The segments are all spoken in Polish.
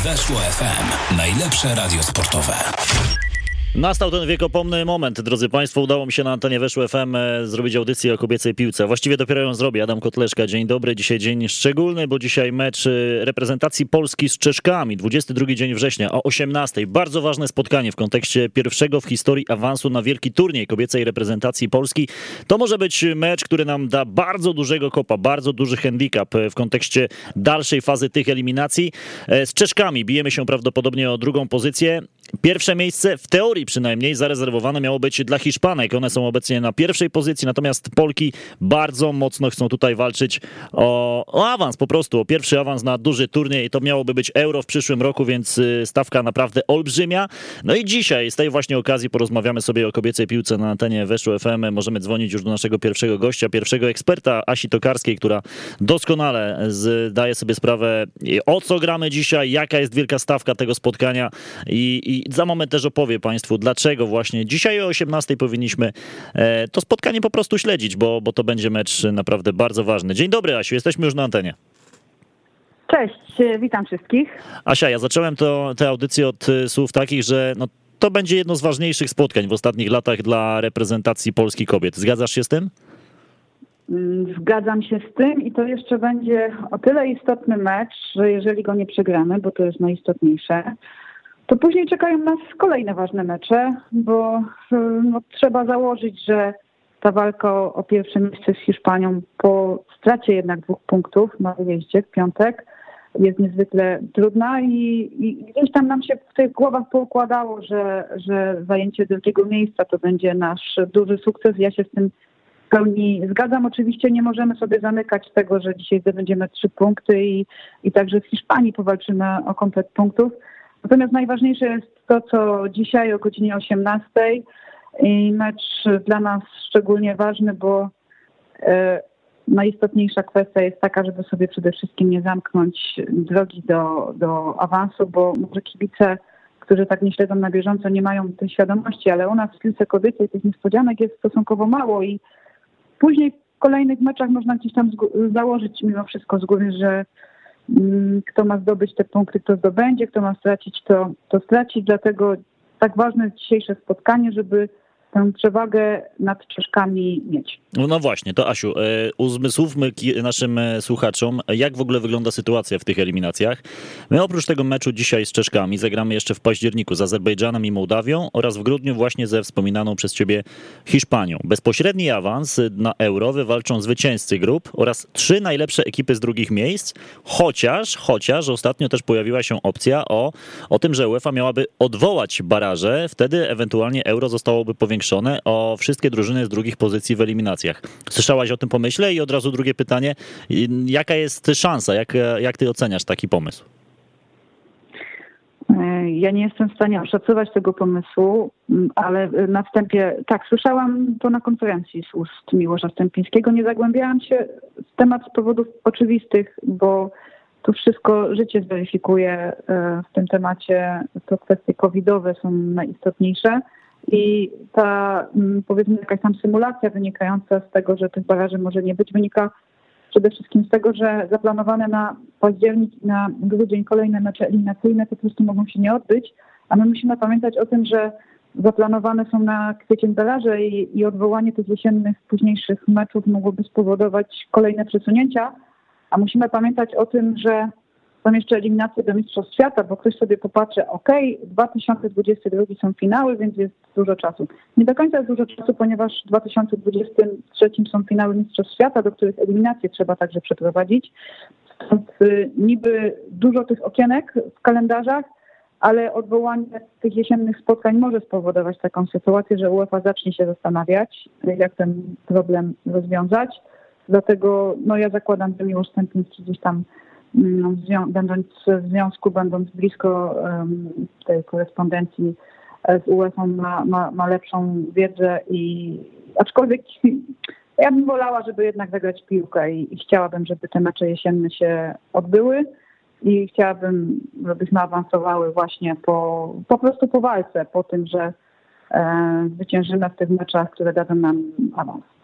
Weszło FM. Najlepsze radio sportowe. Nastał ten wiekopomny moment, drodzy Państwo. Udało mi się na antenie Weszło FM zrobić audycję o kobiecej piłce. Właściwie dopiero ją zrobię. Adam Kotleszka, dzień dobry. Dzisiaj dzień szczególny, bo dzisiaj mecz reprezentacji Polski z Czeszkami. 22 dzień września o 18:00. Bardzo ważne spotkanie w kontekście pierwszego w historii awansu na wielki turniej kobiecej reprezentacji Polski. To może być mecz, który nam da bardzo dużego kopa, bardzo duży handicap w kontekście dalszej fazy tych eliminacji. Z Czeszkami bijemy się prawdopodobnie o drugą pozycję. Pierwsze miejsce, w teorii przynajmniej, zarezerwowane miało być dla Hiszpanek. One są obecnie na pierwszej pozycji, natomiast Polki bardzo mocno chcą tutaj walczyć o awans, po prostu o pierwszy awans na duży turniej. To miałoby być Euro w przyszłym roku, więc stawka naprawdę olbrzymia. No i dzisiaj z tej właśnie okazji porozmawiamy sobie o kobiecej piłce na antenie Weszło FM. Możemy dzwonić już do naszego pierwszego gościa, pierwszego eksperta, Asi Tokarskiej, która doskonale zdaje sobie sprawę, o co gramy dzisiaj, jaka jest wielka stawka tego spotkania i za moment też opowie Państwu, dlaczego właśnie dzisiaj o 18:00 powinniśmy to spotkanie po prostu śledzić, bo to będzie mecz naprawdę bardzo ważny. Dzień dobry, Asiu, jesteśmy już na antenie. Cześć, witam wszystkich. Asia, ja zacząłem tę audycję od słów takich, że to będzie jedno z ważniejszych spotkań w ostatnich latach dla reprezentacji Polski kobiet. Zgadzasz się z tym? Zgadzam się z tym i to jeszcze będzie o tyle istotny mecz, że jeżeli go nie przegramy, bo to jest najistotniejsze, to później czekają nas kolejne ważne mecze, bo trzeba założyć, że ta walka o pierwsze miejsce z Hiszpanią po stracie jednak 2 punktów na wyjeździe w piątek jest niezwykle trudna i gdzieś tam nam się w tych głowach poukładało, że zajęcie drugiego miejsca to będzie nasz duży sukces. Ja się z tym w pełni zgadzam. Oczywiście nie możemy sobie zamykać tego, że dzisiaj zdobędziemy 3 punkty i także w Hiszpanii powalczymy o komplet punktów. Natomiast najważniejsze jest to, co dzisiaj o godzinie 18:00 i mecz dla nas szczególnie ważny, bo najistotniejsza kwestia jest taka, żeby sobie przede wszystkim nie zamknąć drogi do awansu, bo może kibice, którzy tak nie śledzą na bieżąco, nie mają tej świadomości, ale u nas w piłce kobiecej tych niespodzianek jest stosunkowo mało i później w kolejnych meczach można gdzieś tam założyć mimo wszystko z góry, że kto ma zdobyć te punkty, to zdobędzie, kto ma stracić, to straci. Dlatego tak ważne jest dzisiejsze spotkanie, żeby tę przewagę nad Czeszkami mieć. No właśnie, to Asiu, uzmysłówmy naszym słuchaczom, jak w ogóle wygląda sytuacja w tych eliminacjach. My oprócz tego meczu dzisiaj z Czeszkami zagramy jeszcze w październiku z Azerbejdżanem i Mołdawią oraz w grudniu właśnie ze wspominaną przez ciebie Hiszpanią. Bezpośredni awans na Euro wywalczą zwycięzcy grup oraz 3 najlepsze ekipy z drugich miejsc, chociaż ostatnio też pojawiła się opcja o tym, że UEFA miałaby odwołać baraże, wtedy ewentualnie Euro zostałoby powiększone o wszystkie drużyny z drugich pozycji w eliminacjach. Słyszałaś o tym pomyśle? I od razu drugie pytanie, jaka jest szansa, jak ty oceniasz taki pomysł? Ja nie jestem w stanie oszacować tego pomysłu, ale na wstępie, tak, słyszałam to na konferencji z ust Miłosza Stępińskiego. Nie zagłębiałam się w temat z powodów oczywistych, bo tu wszystko życie zweryfikuje w tym temacie. To kwestie covidowe są najistotniejsze. I ta, powiedzmy, jakaś tam symulacja wynikająca z tego, że tych baraży może nie być, wynika przede wszystkim z tego, że zaplanowane na październik i na grudzień kolejne mecze eliminacyjne po prostu mogą się nie odbyć, a my musimy pamiętać o tym, że zaplanowane są na kwiecień baraże i odwołanie tych jesiennych, późniejszych meczów mogłoby spowodować kolejne przesunięcia, a musimy pamiętać o tym, że są jeszcze eliminacje do Mistrzostw Świata, bo ktoś sobie popatrzy, 2022 są finały, więc jest dużo czasu. Nie do końca jest dużo czasu, ponieważ w 2023 są finały Mistrzostw Świata, do których eliminacje trzeba także przeprowadzić. Stąd niby dużo tych okienek w kalendarzach, ale odwołanie tych jesiennych spotkań może spowodować taką sytuację, że UEFA zacznie się zastanawiać, jak ten problem rozwiązać. Dlatego ja zakładam, że Miłosz Stępiński gdzieś tam będąc w związku, będąc blisko tej korespondencji z UEFA ma lepszą wiedzę i aczkolwiek ja bym wolała, żeby jednak zagrać piłkę i chciałabym, żeby te mecze jesienne się odbyły i chciałabym, żebyśmy awansowały właśnie po prostu po walce, po tym, że zwyciężymy w tych meczach, które dadzą nam awans.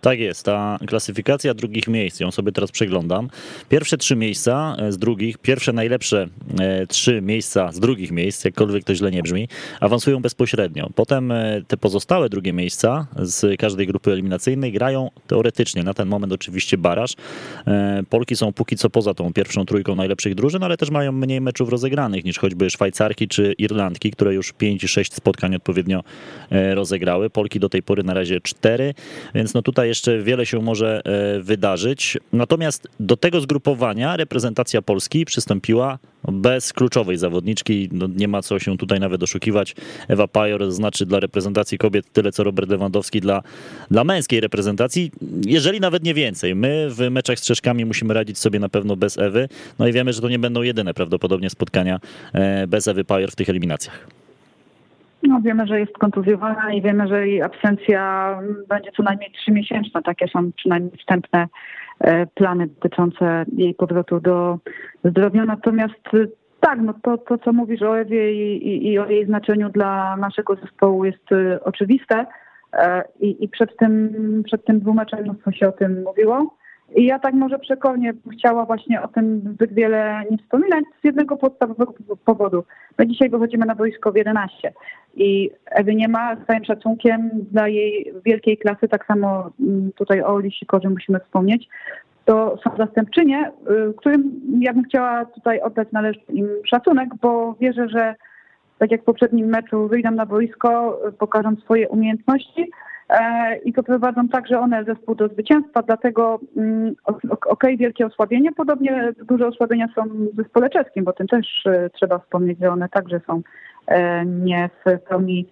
Tak jest, ta klasyfikacja drugich miejsc, ją sobie teraz przeglądam. Pierwsze 3 miejsca z drugich, pierwsze najlepsze 3 miejsca z drugich miejsc, jakkolwiek to źle nie brzmi, awansują bezpośrednio. Potem te pozostałe drugie miejsca z każdej grupy eliminacyjnej grają teoretycznie, na ten moment oczywiście baraż. Polki są póki co poza tą pierwszą trójką najlepszych drużyn, ale też mają mniej meczów rozegranych niż choćby Szwajcarki czy Irlandki, które już 5 i 6 spotkań odpowiednio rozegrały. Polki do tej pory na razie 4, więc no tutaj jeszcze wiele się może wydarzyć. Natomiast do tego zgrupowania reprezentacja Polski przystąpiła bez kluczowej zawodniczki. No nie ma co się tutaj nawet oszukiwać. Ewa Pajor znaczy dla reprezentacji kobiet tyle, co Robert Lewandowski dla męskiej reprezentacji, jeżeli nawet nie więcej. My w meczach z Czeszkami musimy radzić sobie na pewno bez Ewy. No i wiemy, że to nie będą jedyne prawdopodobnie spotkania bez Ewy Pajor w tych eliminacjach. No, wiemy, że jest kontuzjowana i wiemy, że jej absencja będzie co najmniej 3-miesięczna. Takie są przynajmniej wstępne plany dotyczące jej powrotu do zdrowia. Natomiast tak, no to co mówisz o Ewie i o jej znaczeniu dla naszego zespołu jest oczywiste. I przed tym dwumeczem mnóstwo się o tym mówiło. I ja tak może przekornie chciała właśnie o tym zbyt wiele nie wspominać z jednego podstawowego powodu. My dzisiaj wychodzimy na boisko w 11 i Ewy nie ma, z całym szacunkiem dla jej wielkiej klasy, tak samo tutaj o Oli Sikorze musimy wspomnieć. To są zastępczynie, którym ja bym chciała tutaj oddać należny im szacunek, bo wierzę, że tak jak w poprzednim meczu wyjdą na boisko, pokażą swoje umiejętności i poprowadzą także one zespół do zwycięstwa, dlatego wielkie osłabienie, podobnie duże osłabienia są w zespole czeskim, bo tym też trzeba wspomnieć, że one także są nie w pełni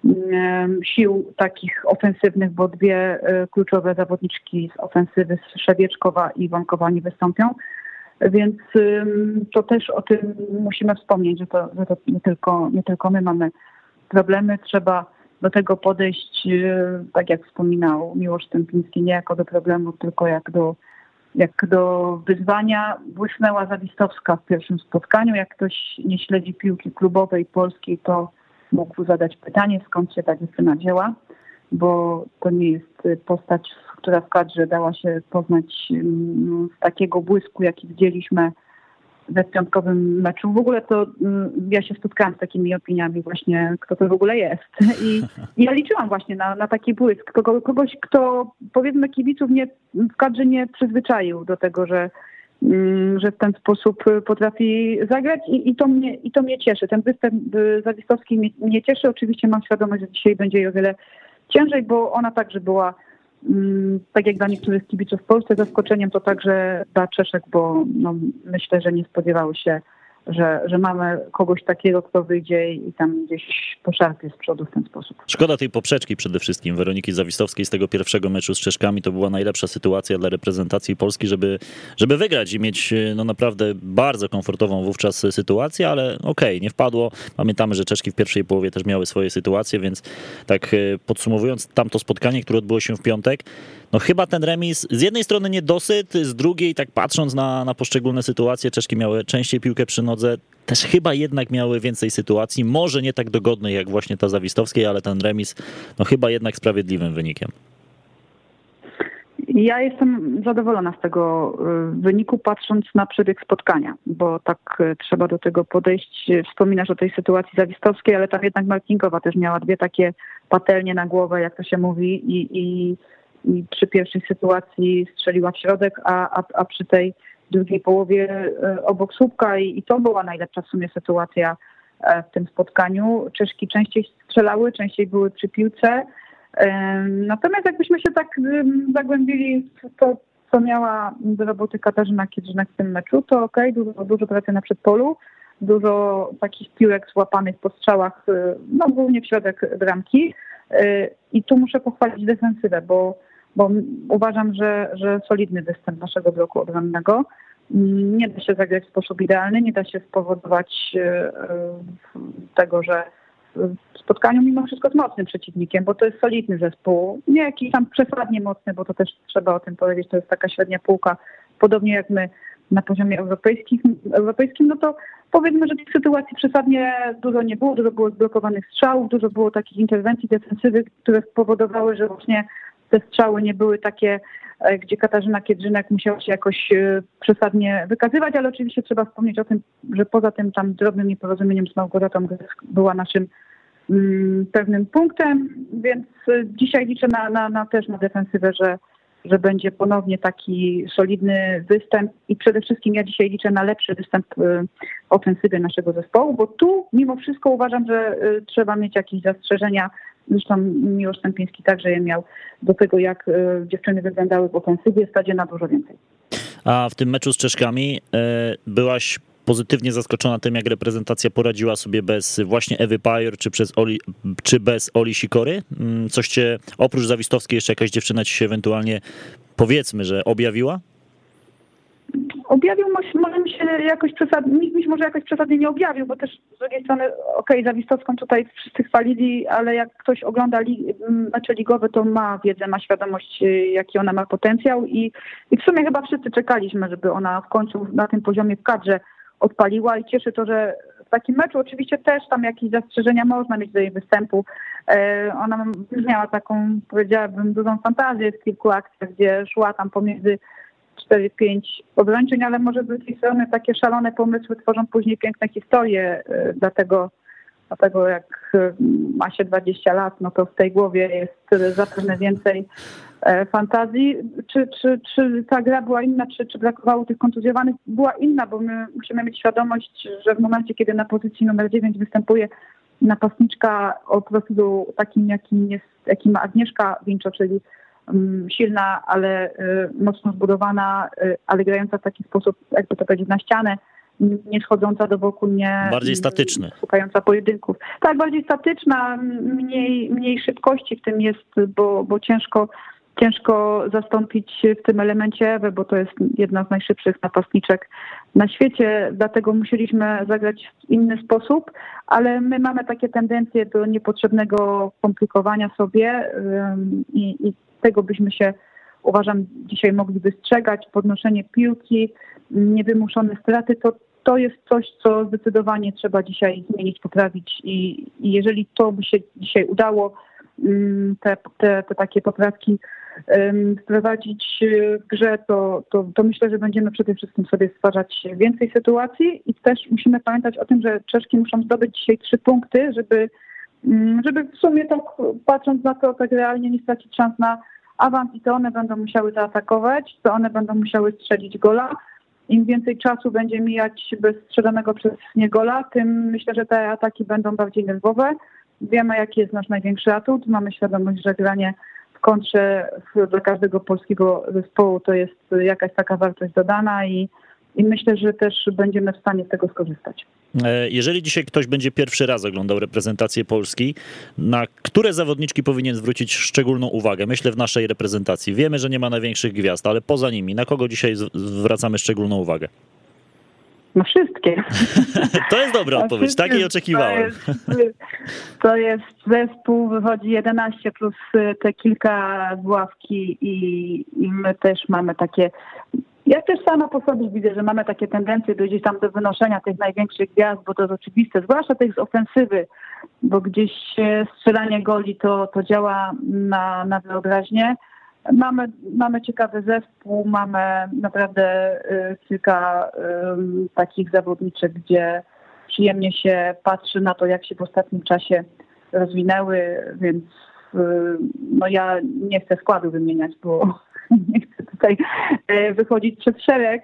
sił takich ofensywnych, bo 2 kluczowe zawodniczki z ofensywy, Szewieczkowa i Iwankowa nie wystąpią, więc to też o tym musimy wspomnieć, że to nie tylko my mamy problemy, trzeba do tego podejść, tak jak wspominał Miłosz Stępiński, nie jako do problemu, tylko jak do wyzwania. Błysnęła Zawistowska w pierwszym spotkaniu. Jak ktoś nie śledzi piłki klubowej polskiej, to mógł zadać pytanie, skąd się ta dziewczyna wzięła, bo to nie jest postać, która w kadrze dała się poznać z takiego błysku, jaki widzieliśmy we piątkowym meczu. W ogóle to ja się spotkałam z takimi opiniami właśnie, kto to w ogóle jest. I ja liczyłam właśnie na taki błysk. Kogoś, kto powiedzmy kibiców w kadrze nie przyzwyczaił do tego, że w ten sposób potrafi zagrać i to mnie cieszy. Ten występ Zawistowski mnie cieszy. Oczywiście mam świadomość, że dzisiaj będzie jej o wiele ciężej, bo ona także była, tak jak dla niektórych kibiców w Polsce, zaskoczeniem to także dla Czeszek, bo myślę, że nie spodziewały się, że mamy kogoś takiego, kto wyjdzie i tam gdzieś poszarpie z przodu w ten sposób. Szkoda tej poprzeczki przede wszystkim Weroniki Zawistowskiej z tego pierwszego meczu z Czeszkami. To była najlepsza sytuacja dla reprezentacji Polski, żeby wygrać i mieć naprawdę bardzo komfortową wówczas sytuację, ale okej, nie wpadło. Pamiętamy, że Czeszki w pierwszej połowie też miały swoje sytuacje, więc tak podsumowując tamto spotkanie, które odbyło się w piątek, no chyba ten remis z jednej strony niedosyt, z drugiej tak patrząc na poszczególne sytuacje, Czeszki miały częściej piłkę przy nodze, też chyba jednak miały więcej sytuacji, może nie tak dogodnej jak właśnie ta Zawistowskiej, ale ten remis no chyba jednak sprawiedliwym wynikiem. Ja jestem zadowolona z tego wyniku, patrząc na przebieg spotkania, bo tak trzeba do tego podejść. Wspominasz o tej sytuacji Zawistowskiej, ale tam jednak Marcinkowa też miała 2 takie patelnie na głowę, jak to się mówi, i przy pierwszej sytuacji strzeliła w środek, a przy tej drugiej połowie obok słupka i to była najlepsza w sumie sytuacja w tym spotkaniu. Czeszki częściej strzelały, częściej były przy piłce. Natomiast jakbyśmy się tak zagłębili w to, co miała do roboty Katarzyna Kiedrzynak w tym meczu, to okej, dużo pracy na przedpolu, dużo takich piłek złapanych po strzałach, głównie w środek bramki. I tu muszę pochwalić defensywę, bo uważam, że solidny występ naszego bloku obronnego. Nie da się zagrać w sposób idealny, nie da się spowodować tego, że w spotkaniu mimo wszystko z mocnym przeciwnikiem, bo to jest solidny zespół. Nie jakiś tam przesadnie mocny, bo to też trzeba o tym powiedzieć, to jest taka średnia półka, podobnie jak my na poziomie europejskim, no to powiedzmy, że tych sytuacji przesadnie dużo nie było, dużo było zblokowanych strzałów, dużo było takich interwencji defensywy, które spowodowały, że właśnie te strzały nie były takie, gdzie Katarzyna Kiedrzynek musiała się jakoś przesadnie wykazywać, ale oczywiście trzeba wspomnieć o tym, że poza tym tam drobnym nieporozumieniem z Małgorzatą była naszym pewnym punktem, więc dzisiaj liczę też na defensywę, że będzie ponownie taki solidny występ i przede wszystkim ja dzisiaj liczę na lepszy występ ofensywy naszego zespołu, bo tu mimo wszystko uważam, że trzeba mieć jakieś zastrzeżenia. Zresztą Miłosz Stępiński także je miał do tego, jak dziewczyny wyglądały w ofensywie, stadzie na dużo więcej. A w tym meczu z Czeszkami byłaś pozytywnie zaskoczona tym, jak reprezentacja poradziła sobie bez właśnie Ewy Pajor, czy bez Oli Sikory? Coś cię, oprócz Zawistowskiej, jeszcze jakaś dziewczyna ci się ewentualnie, powiedzmy, że objawiła? Objawił, może mi się jakoś przesadnie, nikt mi się może jakoś przesadnie nie objawił, bo też z drugiej strony, Zawistowską tutaj wszyscy chwalili, ale jak ktoś ogląda mecze ligowe, to ma wiedzę, ma świadomość, jaki ona ma potencjał i w sumie chyba wszyscy czekaliśmy, żeby ona w końcu na tym poziomie w kadrze odpaliła i cieszy to, że w takim meczu oczywiście też tam jakieś zastrzeżenia można mieć do jej występu. Ona miała taką, powiedziałabym, dużą fantazję w kilku akcjach, gdzie szła tam pomiędzy 4-5 obrończyń, ale może z drugiej strony takie szalone pomysły tworzą później piękne historie, dlatego jak ma się 20 lat, no to w tej głowie jest zapewne więcej fantazji. Czy ta gra była inna, czy brakowało tych kontuzjowanych? Była inna, bo my musimy mieć świadomość, że w momencie, kiedy na pozycji numer 9 występuje napastniczka o profilu takim, jakim ma Agnieszka Winczo, czyli silna, ale mocno zbudowana, ale grająca w taki sposób, jakby to powiedzieć, na ścianę, nie schodząca do boku, nie... Bardziej statyczny. Szukająca pojedynków. Tak, bardziej statyczna, mniej szybkości w tym jest, bo ciężko zastąpić w tym elemencie Ewę, bo to jest jedna z najszybszych napastniczek na świecie, dlatego musieliśmy zagrać w inny sposób, ale my mamy takie tendencje do niepotrzebnego komplikowania sobie i tego byśmy się, uważam, dzisiaj mogli wystrzegać. Podnoszenie piłki, niewymuszone straty, to jest coś, co zdecydowanie trzeba dzisiaj zmienić, poprawić i jeżeli to by się dzisiaj udało, te takie poprawki wprowadzić w grze, to myślę, że będziemy przede wszystkim sobie stwarzać więcej sytuacji i też musimy pamiętać o tym, że Czeszki muszą zdobyć dzisiaj 3 punkty, żeby w sumie tak patrząc na to, tak realnie nie stracić szans na awans i to one będą musiały zaatakować, to one będą musiały strzelić gola. Im więcej czasu będzie mijać bez strzelonego przez nie gola, tym myślę, że te ataki będą bardziej nerwowe. Wiemy, jaki jest nasz największy atut. Mamy świadomość, że granie w kontrze dla każdego polskiego zespołu to jest jakaś taka wartość dodana i myślę, że też będziemy w stanie z tego skorzystać. Jeżeli dzisiaj ktoś będzie pierwszy raz oglądał reprezentację Polski, na które zawodniczki powinien zwrócić szczególną uwagę? Myślę w naszej reprezentacji. Wiemy, że nie ma największych gwiazd, ale poza nimi, na kogo dzisiaj zwracamy szczególną uwagę? Na wszystkie. To jest dobra odpowiedź, takiej oczekiwałem. To jest zespół, wychodzi 11 plus te kilka z ławki i my też mamy takie... Ja też sama po sobie widzę, że mamy takie tendencje gdzieś tam do wynoszenia tych największych gwiazd, bo to jest oczywiste, zwłaszcza tych z ofensywy, bo gdzieś strzelanie goli to działa na wyobraźnię. Mamy ciekawy zespół, mamy naprawdę kilka takich zawodniczek, gdzie przyjemnie się patrzy na to, jak się w ostatnim czasie rozwinęły, więc no ja nie chcę składu wymieniać, bo nie chcę tutaj wychodzić przed szereg,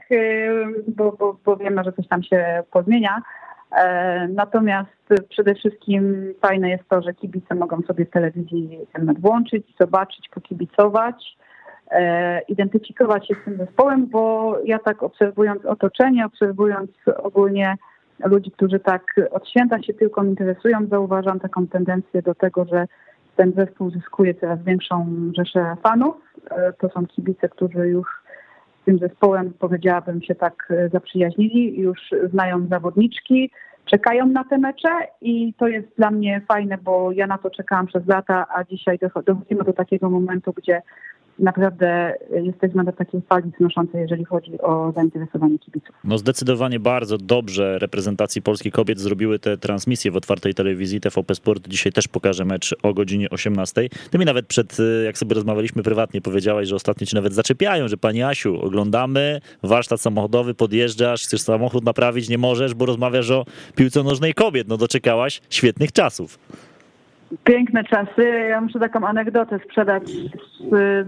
bo wiemy, że coś tam się pozmienia. Natomiast przede wszystkim fajne jest to, że kibice mogą sobie w telewizji ten mecz włączyć, zobaczyć, pokibicować, identyfikować się z tym zespołem, bo ja tak obserwując otoczenie, obserwując ogólnie ludzi, którzy tak od święta się tylko interesują, zauważam taką tendencję do tego, że ten zespół zyskuje coraz większą rzeszę fanów. To są kibice, którzy już z tym zespołem, powiedziałabym, się tak zaprzyjaźnili, już znają zawodniczki, czekają na te mecze i to jest dla mnie fajne, bo ja na to czekałam przez lata, a dzisiaj dochodzimy do takiego momentu, gdzie naprawdę jesteśmy na takiej fali wznoszącej, jeżeli chodzi o zainteresowanie kibiców. No zdecydowanie bardzo dobrze reprezentacji polskich kobiet zrobiły te transmisje w otwartej telewizji TVP Sport. Dzisiaj też pokażę mecz o godzinie 18. Ty mi nawet jak sobie rozmawialiśmy prywatnie, powiedziałaś, że ostatnio ci nawet zaczepiają, że pani Asiu, oglądamy, warsztat samochodowy, podjeżdżasz, chcesz samochód naprawić, nie możesz, bo rozmawiasz o piłce nożnej kobiet. No doczekałaś świetnych czasów. Piękne czasy. Ja muszę taką anegdotę sprzedać z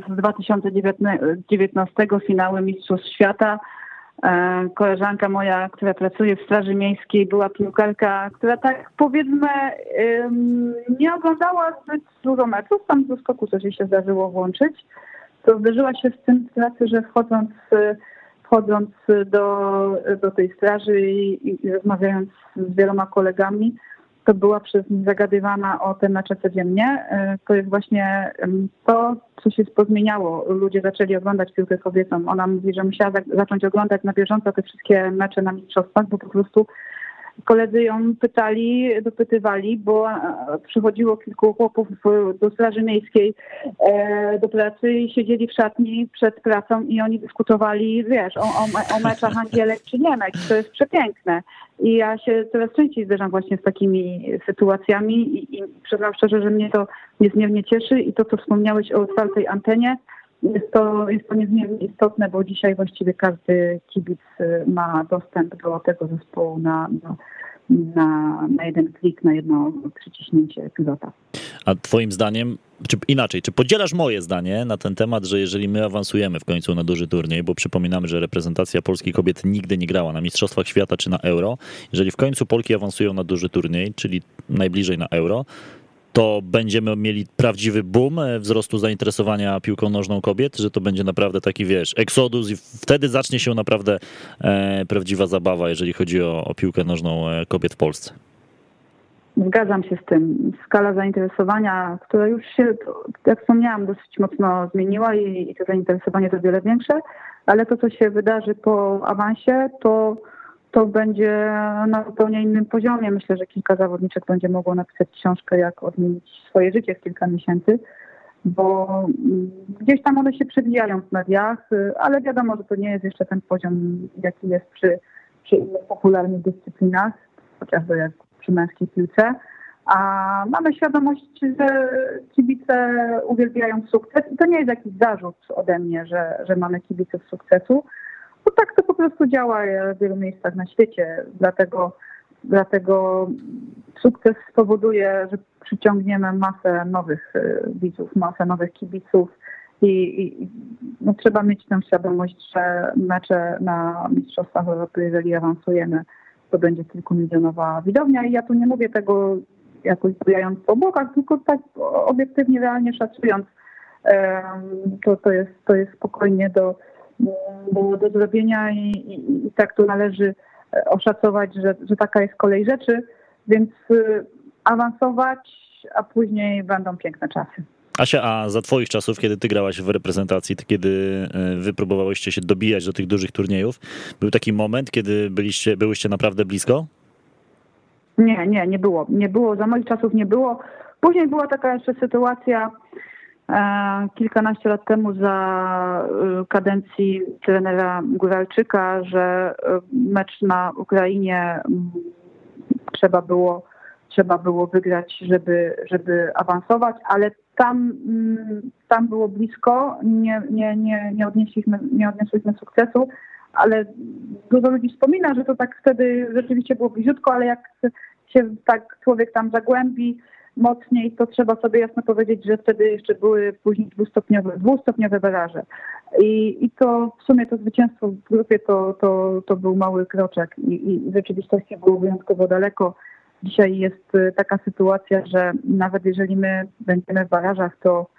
2019 finały Mistrzostw Świata. Koleżanka moja, która pracuje w Straży Miejskiej, była piłkarka, która tak powiedzmy nie oglądała zbyt dużo meczów. Tam do skoku coś jej się zdarzyło włączyć. To zdarzyła się z tym sytuacja, że wchodząc do tej straży i rozmawiając z wieloma kolegami, to była przez nich zagadywana o te mecze codziennie. To jest właśnie to, co się pozmieniało. Ludzie zaczęli oglądać piłkę kobiecą. Ona mówi, że musiała zacząć oglądać na bieżąco te wszystkie mecze na mistrzostwach, bo po prostu koledzy ją dopytywali, bo przychodziło kilku chłopów do Straży Miejskiej do pracy i siedzieli w szatni przed pracą i oni dyskutowali, wiesz, o meczach Angielek czy Niemek. To jest przepiękne. I ja się coraz częściej zderzam właśnie z takimi sytuacjami i przyznam szczerze, że mnie to niezmiernie cieszy i to, co wspomniałeś o otwartej antenie, jest to niezmiernie istotne, bo dzisiaj właściwie każdy kibic ma dostęp do tego zespołu na jeden klik, na jedno przyciśnięcie pilota. A twoim zdaniem, czy podzielasz moje zdanie na ten temat, że jeżeli my awansujemy w końcu na duży turniej, bo przypominamy, że reprezentacja polskich kobiet nigdy nie grała na Mistrzostwach Świata czy na Euro, jeżeli w końcu Polki awansują na duży turniej, czyli najbliżej na Euro, to będziemy mieli prawdziwy boom wzrostu zainteresowania piłką nożną kobiet, że to będzie naprawdę taki, wiesz, eksodus i wtedy zacznie się naprawdę prawdziwa zabawa, jeżeli chodzi o piłkę nożną kobiet w Polsce. Zgadzam się z tym. Skala zainteresowania, która już się, jak wspomniałam, dosyć mocno zmieniła i to zainteresowanie jest o wiele większe, ale to, co się wydarzy po awansie, to będzie na zupełnie innym poziomie. Myślę, że kilka zawodniczek będzie mogło napisać książkę, jak odmienić swoje życie w kilka miesięcy, bo gdzieś tam one się przewijają w mediach, ale wiadomo, że to nie jest jeszcze ten poziom, jaki jest przy innych popularnych dyscyplinach, chociażby jak przy męskiej piłce. A mamy świadomość, że kibice uwielbiają sukces i to nie jest jakiś zarzut ode mnie, że mamy kibiców sukcesu, bo tak to po prostu działa w wielu miejscach na świecie. Dlatego sukces spowoduje, że przyciągniemy masę nowych widzów, masę nowych kibiców i trzeba mieć tę świadomość, że mecze na Mistrzostwach Europy, jeżeli awansujemy, to będzie kilkumilionowa widownia i ja tu nie mówię tego jakoś zbijając po bokach, tylko tak obiektywnie, realnie szacując, to jest spokojnie do zrobienia i tak to należy oszacować, że taka jest kolej rzeczy, więc awansować, a później będą piękne czasy. Asia, a za twoich czasów, kiedy ty grałaś w reprezentacji, kiedy wy próbowałyście się dobijać do tych dużych turniejów, był taki moment, kiedy byłyście naprawdę blisko? Nie było. Nie było, za moich czasów nie było. Później była taka jeszcze sytuacja kilkanaście lat temu za kadencji trenera Góralczyka, że mecz na Ukrainie trzeba było wygrać, żeby awansować, ale tam było blisko, nie odnieśliśmy sukcesu, ale dużo ludzi wspomina, że to tak wtedy rzeczywiście było bliziutko, ale jak się tak człowiek tam zagłębi mocniej, to trzeba sobie jasno powiedzieć, że wtedy jeszcze były później dwustopniowe baraże. I to w sumie to zwycięstwo w grupie to był mały kroczek i w rzeczywistości było wyjątkowo daleko. Dzisiaj jest taka sytuacja, że nawet jeżeli my będziemy w barażach,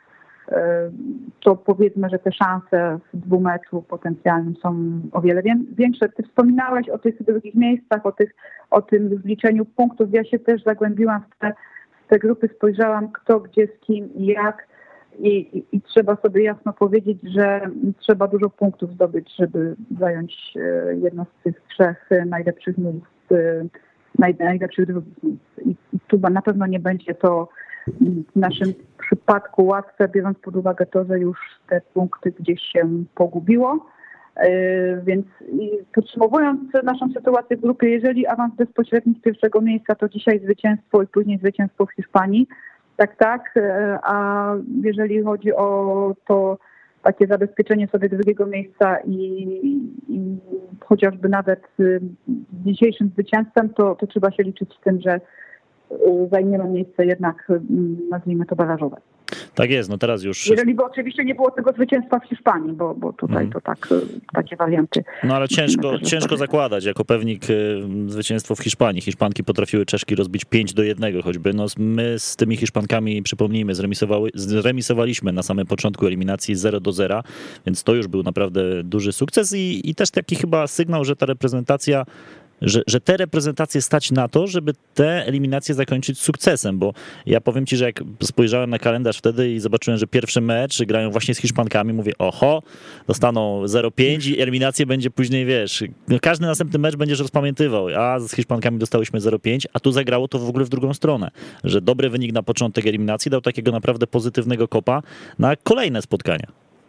to powiedzmy, że te szanse w dwumeczu potencjalnym są o wiele większe. Ty wspominałeś o tych drugich miejscach, o tym zliczeniu punktów. Ja się też zagłębiłam w te grupy, spojrzałam kto, gdzie, z kim i jak i trzeba sobie jasno powiedzieć, że trzeba dużo punktów zdobyć, żeby zająć jedno z tych trzech najlepszych miejsc, najlepszych drugich miejsc. I tu na pewno nie będzie to naszym przypadku łatwe, biorąc pod uwagę to, że już te punkty gdzieś się pogubiło. Więc podsumowując naszą sytuację w grupie, jeżeli awans bezpośredni z pierwszego miejsca, to dzisiaj zwycięstwo i później zwycięstwo w Hiszpanii. Tak. A jeżeli chodzi o to takie zabezpieczenie sobie drugiego miejsca i chociażby nawet z dzisiejszym zwycięstwem, to trzeba się liczyć z tym, że zajmiemy miejsce jednak, nazwijmy to, barażowe. Tak jest, no teraz już... Jeżeli by oczywiście nie było tego zwycięstwa w Hiszpanii, bo tutaj to tak, takie warianty. No ale ciężko zakładać jako pewnik zwycięstwo w Hiszpanii. Hiszpanki potrafiły Czeszki rozbić 5-1 choćby. No my z tymi Hiszpankami, przypomnijmy, zremisowaliśmy na samym początku eliminacji 0-0, więc to już był naprawdę duży sukces i też taki chyba sygnał, że ta reprezentacja, że te reprezentacje stać na to, żeby te eliminacje zakończyć sukcesem, bo ja powiem ci, że jak spojrzałem na kalendarz wtedy i zobaczyłem, że pierwszy mecz grają właśnie z Hiszpankami, mówię, oho, dostaną 0-5 i eliminację będzie później, wiesz, każdy następny mecz będziesz rozpamiętywał, a z Hiszpankami dostałyśmy 0-5, a tu zagrało to w ogóle w drugą stronę, że dobry wynik na początek eliminacji dał takiego naprawdę pozytywnego kopa na kolejne spotkania.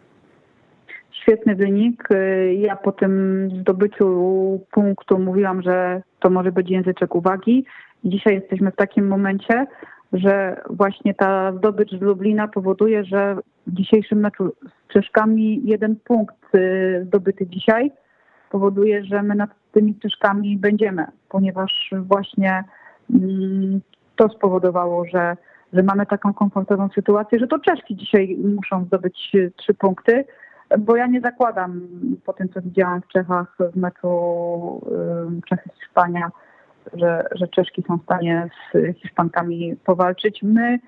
Świetny wynik. Ja po tym zdobyciu punktu mówiłam, że to może być języczek uwagi. Dzisiaj jesteśmy w takim momencie, że właśnie ta zdobycz z Lublina powoduje, że w dzisiejszym meczu z Czeszkami 1 punkt zdobyty dzisiaj powoduje, że my nad tymi Czeszkami będziemy, ponieważ właśnie to spowodowało, że mamy taką komfortową sytuację, że to Czeszki dzisiaj muszą zdobyć 3 punkty. Bo ja nie zakładam po tym, co widziałam w Czechach w meczu Czechy-Hiszpania, że Czeszki są w stanie z Hiszpankami powalczyć.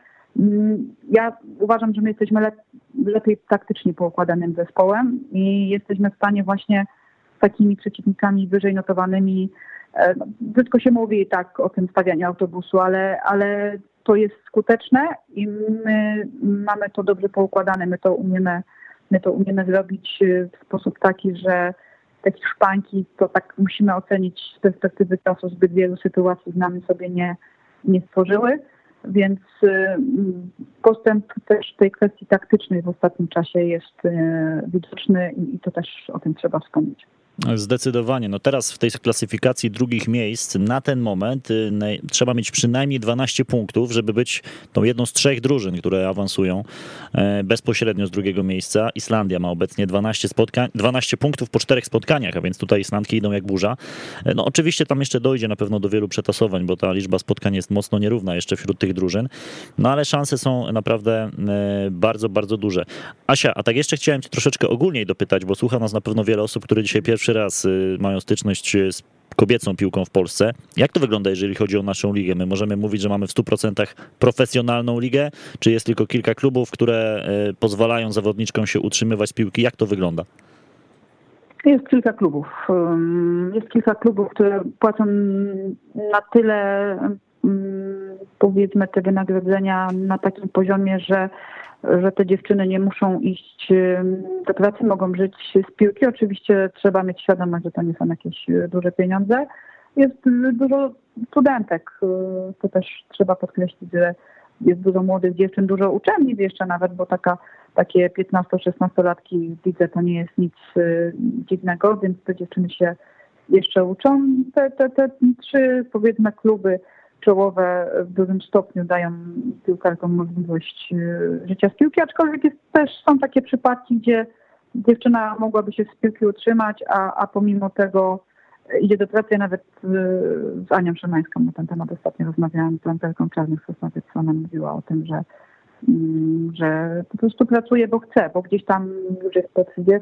Ja uważam, że my jesteśmy lepiej taktycznie poukładanym zespołem i jesteśmy w stanie właśnie z takimi przeciwnikami wyżej notowanymi, brzydko się mówi tak o tym stawianiu autobusu, ale to jest skuteczne i my mamy to dobrze poukładane, my to umiemy zrobić w sposób taki, że te Hiszpanki to tak musimy ocenić z perspektywy czasu, zbyt wielu sytuacji z nami sobie nie stworzyły, więc postęp też tej kwestii taktycznej w ostatnim czasie jest widoczny i to też o tym trzeba wspomnieć. Zdecydowanie. No teraz w tej klasyfikacji drugich miejsc na ten moment trzeba mieć przynajmniej 12 punktów, żeby być tą jedną z 3 drużyn, które awansują bezpośrednio z drugiego miejsca. Islandia ma obecnie 12 punktów po 4 spotkaniach, a więc tutaj Islandki idą jak burza. No oczywiście tam jeszcze dojdzie na pewno do wielu przetasowań, bo ta liczba spotkań jest mocno nierówna jeszcze wśród tych drużyn, no ale szanse są naprawdę bardzo, bardzo duże. Asia, a tak jeszcze chciałem cię troszeczkę ogólniej dopytać, bo słucha nas na pewno wiele osób, które dzisiaj pierwszy raz mają styczność z kobiecą piłką w Polsce. Jak to wygląda, jeżeli chodzi o naszą ligę? My możemy mówić, że mamy w 100% profesjonalną ligę, czy jest tylko kilka klubów, które pozwalają zawodniczkom się utrzymywać z piłki? Jak to wygląda? Jest kilka klubów. Które płacą na tyle, powiedzmy, te wynagrodzenia na takim poziomie, że te dziewczyny nie muszą iść do pracy, mogą żyć z piłki. Oczywiście trzeba mieć świadomość, że to nie są jakieś duże pieniądze. Jest dużo studentek, to też trzeba podkreślić, że jest dużo młodych dziewczyn, dużo uczennic jeszcze nawet, bo takie 15-16-latki w lidze to nie jest nic dziwnego, więc te dziewczyny się jeszcze uczą. Te 3, powiedzmy, kluby czołowe w dużym stopniu dają piłkarkom możliwość życia z piłki, aczkolwiek też są takie przypadki, gdzie dziewczyna mogłaby się z piłki utrzymać, a pomimo tego idzie do pracy. Ja nawet z Anią Szymańską na ten temat ostatnio rozmawiałam, z Antelką Czarnych-Sosnowiec, ona mówiła o tym, że po prostu pracuje, bo chce, bo gdzieś tam już jest po 30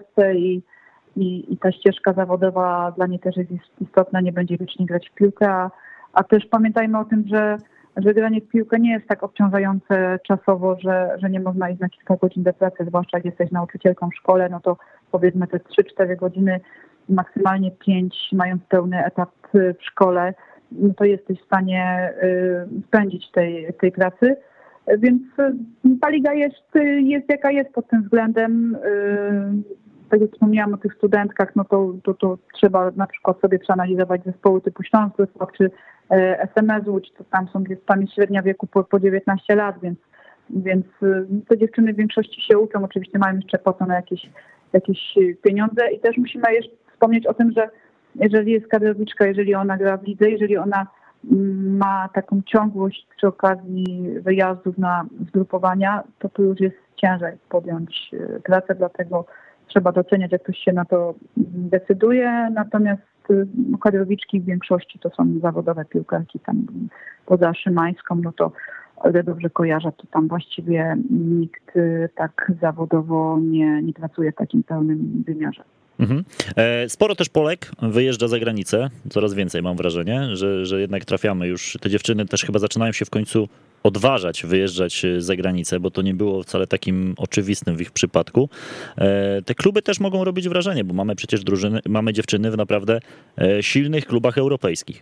i ta ścieżka zawodowa dla niej też jest istotna, nie będzie wiecznie grać w piłkę, a też pamiętajmy o tym, że granie w piłkę nie jest tak obciążające czasowo, że nie można iść na kilka godzin do pracy, zwłaszcza jak jesteś nauczycielką w szkole, no to powiedzmy te 3-4 godziny, maksymalnie 5, mając pełny etat w szkole, no to jesteś w stanie spędzić tej pracy. Więc ta liga jest jaka jest pod tym względem. Tak jak wspomniałam o tych studentkach, no to trzeba na przykład sobie przeanalizować zespoły typu Śląsk Wrocław czy SMS Łódź, to tam jest średnia wieku po 19 lat, więc Więc te dziewczyny w większości się uczą, oczywiście mają jeszcze po to na jakieś pieniądze i też musimy jeszcze wspomnieć o tym, że jeżeli jest kadrowiczka, jeżeli ona gra w lidze, jeżeli ona ma taką ciągłość przy okazji wyjazdów na zgrupowania, to tu już jest ciężej podjąć pracę, dlatego trzeba doceniać, jak ktoś się na to decyduje. Natomiast kadrowiczki w większości to są zawodowe piłkarki, tam poza Szymańską, no to o ile dobrze kojarzę, to tam właściwie nikt tak zawodowo nie pracuje w takim pełnym wymiarze. Mhm. Sporo też Polek wyjeżdża za granicę, coraz więcej mam wrażenie, że jednak trafiamy już, te dziewczyny też chyba zaczynają się w końcu odważać wyjeżdżać za granicę, bo to nie było wcale takim oczywistym w ich przypadku. Te kluby też mogą robić wrażenie, bo mamy przecież mamy dziewczyny w naprawdę silnych klubach europejskich.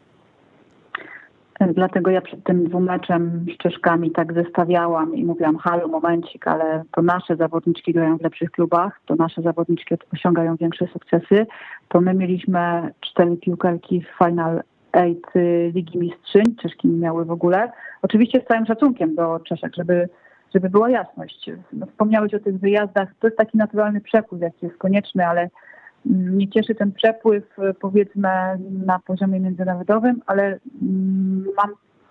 Dlatego ja przed tym dwumeczem z Czeszkami tak zestawiałam i mówiłam, halo, momencik, ale to nasze zawodniczki grają w lepszych klubach, to nasze zawodniczki osiągają większe sukcesy. To my mieliśmy 4 piłkarki w Final 8 Ligi Mistrzyń, Czeszki nie miały w ogóle. Oczywiście z całym szacunkiem do Czeszek, żeby była jasność. No, wspomniałeś o tych wyjazdach, to jest taki naturalny przepływ, jaki jest konieczny, ale nie cieszy ten przepływ, powiedzmy, na poziomie międzynarodowym, ale mam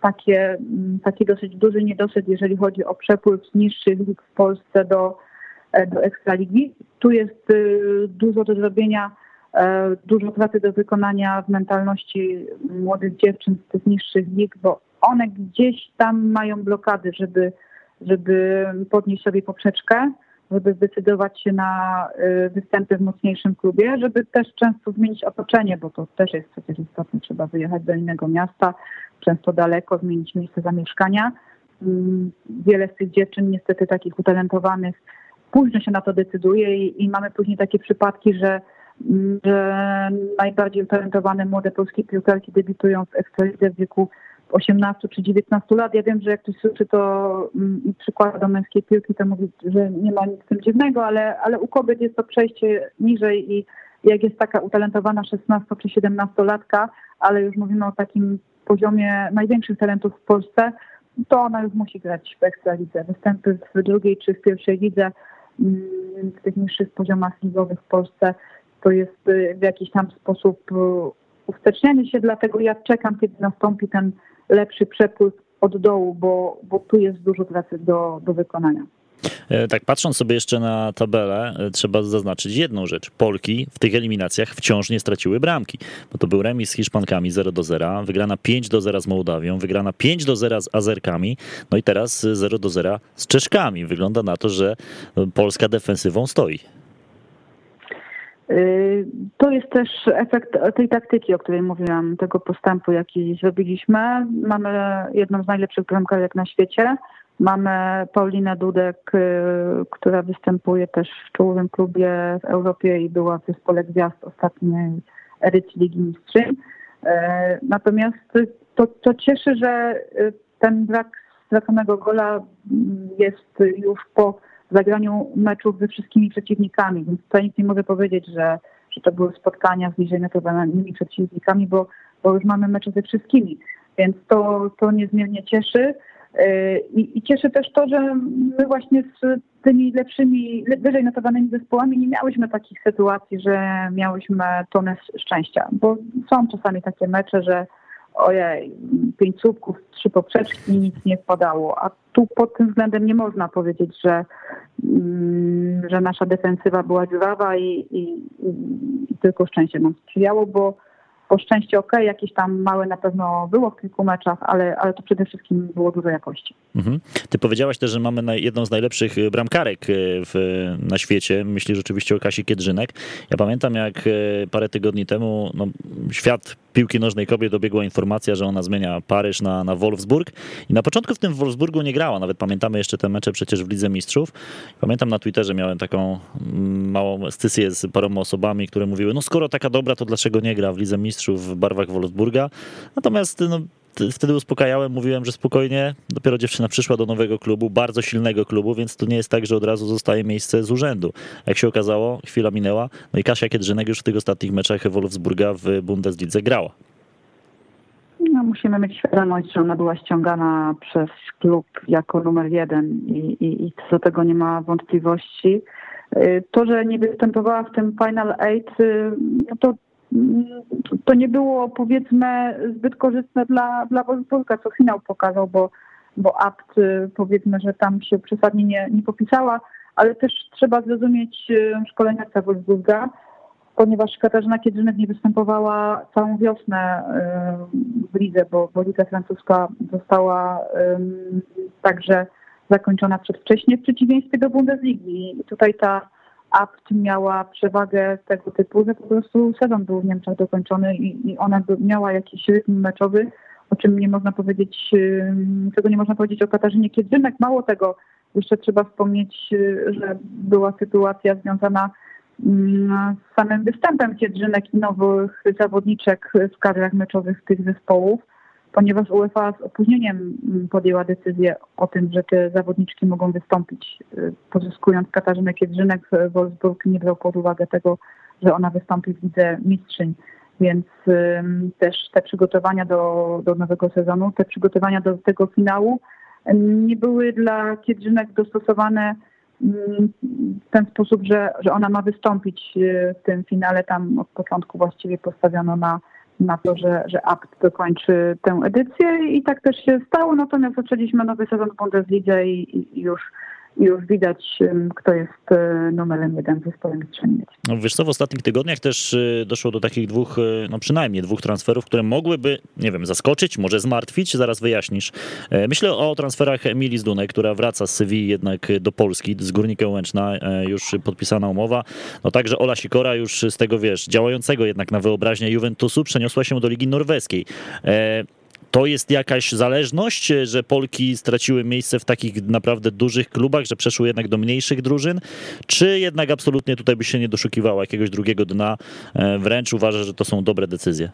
taki dosyć duży niedosyt, jeżeli chodzi o przepływ z niższych lig w Polsce do Ekstraligi. Tu jest dużo do zrobienia, dużo pracy do wykonania w mentalności młodych dziewczyn z tych niższych lig, bo one gdzieś tam mają blokady, żeby podnieść sobie poprzeczkę, żeby zdecydować się na występy w mocniejszym klubie, żeby też często zmienić otoczenie, bo to też jest przecież istotne. Trzeba wyjechać do innego miasta, często daleko, zmienić miejsce zamieszkania. Wiele z tych dziewczyn, niestety takich utalentowanych, późno się na to decyduje i mamy później takie przypadki, że najbardziej utalentowane młode polskie piłkarki debiutują w Ekstralidze w wieku 18 czy 19 lat. Ja wiem, że jak ktoś słyszy to i przykłada do męskiej piłki, to mówi, że nie ma nic w tym dziwnego, ale u kobiet jest to przejście niżej i jak jest taka utalentowana 16 czy 17-latka, ale już mówimy o takim poziomie największych talentów w Polsce, to ona już musi grać w Ekstralidze. Występy w drugiej czy w pierwszej lidze, w tych niższych poziomach ligowych w Polsce, to jest w jakiś tam sposób uwstecznianie się, dlatego ja czekam, kiedy nastąpi ten lepszy przepływ od dołu, bo tu jest dużo pracy do wykonania. Tak, patrząc sobie jeszcze na tabelę, trzeba zaznaczyć jedną rzecz. Polki w tych eliminacjach wciąż nie straciły bramki, bo to był remis z Hiszpankami 0-0, wygrana 5-0 z Mołdawią, wygrana 5-0 z Azerkami, no i teraz 0-0 z Czeszkami. Wygląda na to, że Polska defensywą stoi. To jest też efekt tej taktyki, o której mówiłam, tego postępu, jaki zrobiliśmy. Mamy jedną z najlepszych bramkarek na świecie. Mamy Paulinę Dudek, która występuje też w czołowym klubie w Europie i była w zespole gwiazd ostatniej edycji Ligi Mistrzyń. Natomiast to cieszy, że ten brak straconego gola jest już po zagraniu meczów ze wszystkimi przeciwnikami, więc tutaj nikt nie może powiedzieć, że to były spotkania z niżej notowanymi przeciwnikami, bo już mamy mecze ze wszystkimi, więc to niezmiernie cieszy. I cieszy też to, że my właśnie z tymi lepszymi, wyżej notowanymi zespołami nie miałyśmy takich sytuacji, że miałyśmy tonę szczęścia, bo są czasami takie mecze, że ojej, 5 słupków, 3 poprzeczki, nic nie wpadało. A tu pod tym względem nie można powiedzieć, że nasza defensywa była dziurawa i tylko szczęście nam sprzyjało, bo szczęście jakieś tam małe na pewno było w kilku meczach, ale to przede wszystkim było dużo jakości. Mhm. Ty powiedziałaś też, że mamy jedną z najlepszych bramkarek na świecie. Myślisz oczywiście o Kasi Kiedrzynek. Ja pamiętam, jak parę tygodni temu świat piłki nożnej kobiet dobiegła informacja, że ona zmienia Paryż na Wolfsburg i na początku w tym Wolfsburgu nie grała. Nawet pamiętamy jeszcze te mecze przecież w Lidze Mistrzów. Pamiętam na Twitterze miałem taką małą scysję z paroma osobami, które mówiły, no skoro taka dobra, to dlaczego nie gra w Lidze Mistrzów w barwach Wolfsburga? Natomiast wtedy uspokajałem, mówiłem, że spokojnie, dopiero dziewczyna przyszła do nowego klubu, bardzo silnego klubu, więc to nie jest tak, że od razu zostaje miejsce z urzędu. Jak się okazało, chwila minęła, no i Kasia Kiedrzynek już w tych ostatnich meczach Wolfsburga w Bundeslidze grała. No, musimy mieć świadomość, że ona była ściągana przez klub jako numer 1 i co do tego nie ma wątpliwości. To, że nie występowała w tym Final Eight, to nie było, powiedzmy, zbyt korzystne dla Wolfsburga, co finał pokazał, bo Abt, powiedzmy, że tam się przesadnie nie popisała, ale też trzeba zrozumieć szkoleniowca Wolfsburga, ponieważ Katarzyna Kiedrzynek nie występowała całą wiosnę w lidze, bo liga francuska została także zakończona przedwcześnie w przeciwieństwie do Bundesligi. I tutaj ta Abt miała przewagę tego typu, że po prostu sezon był w Niemczech dokończony i ona miała jakiś rytm meczowy, o czym nie można powiedzieć, czego nie można powiedzieć o Katarzynie Kiedrzynek. Mało tego, jeszcze trzeba wspomnieć, że była sytuacja związana z samym występem Kiedrzynek i nowych zawodniczek w kadrach meczowych tych zespołów, ponieważ UEFA z opóźnieniem podjęła decyzję o tym, że te zawodniczki mogą wystąpić. Pozyskując Katarzynę Kiedrzynek, Wolfsburg nie brał pod uwagę tego, że ona wystąpi w Lidze Mistrzyń. Więc też te przygotowania do nowego sezonu, te przygotowania do tego finału nie były dla Kiedrzynek dostosowane w ten sposób, że ona ma wystąpić w tym finale. Tam od początku właściwie postawiono na to, że Abt dokończy tę edycję i tak też się stało. Natomiast zaczęliśmy nowy sezon w Bundeslidze i już widać, kto jest numerem 1 w zespole Mistrzeń. No wiesz co, w ostatnich tygodniach też doszło do takich przynajmniej dwóch transferów, które mogłyby, nie wiem, zaskoczyć, może zmartwić, zaraz wyjaśnisz. Myślę o transferach Emilii Zdunek, która wraca z Sewilli jednak do Polski, z Górnika Łęczna, już podpisana umowa. No także Ola Sikora już z tego, działającego jednak na wyobraźnię Juventusu przeniosła się do Ligi Norweskiej. To jest jakaś zależność, że Polki straciły miejsce w takich naprawdę dużych klubach, że przeszły jednak do mniejszych drużyn, czy jednak absolutnie tutaj by się nie doszukiwała jakiegoś drugiego dna, wręcz uważa, że to są dobre decyzje?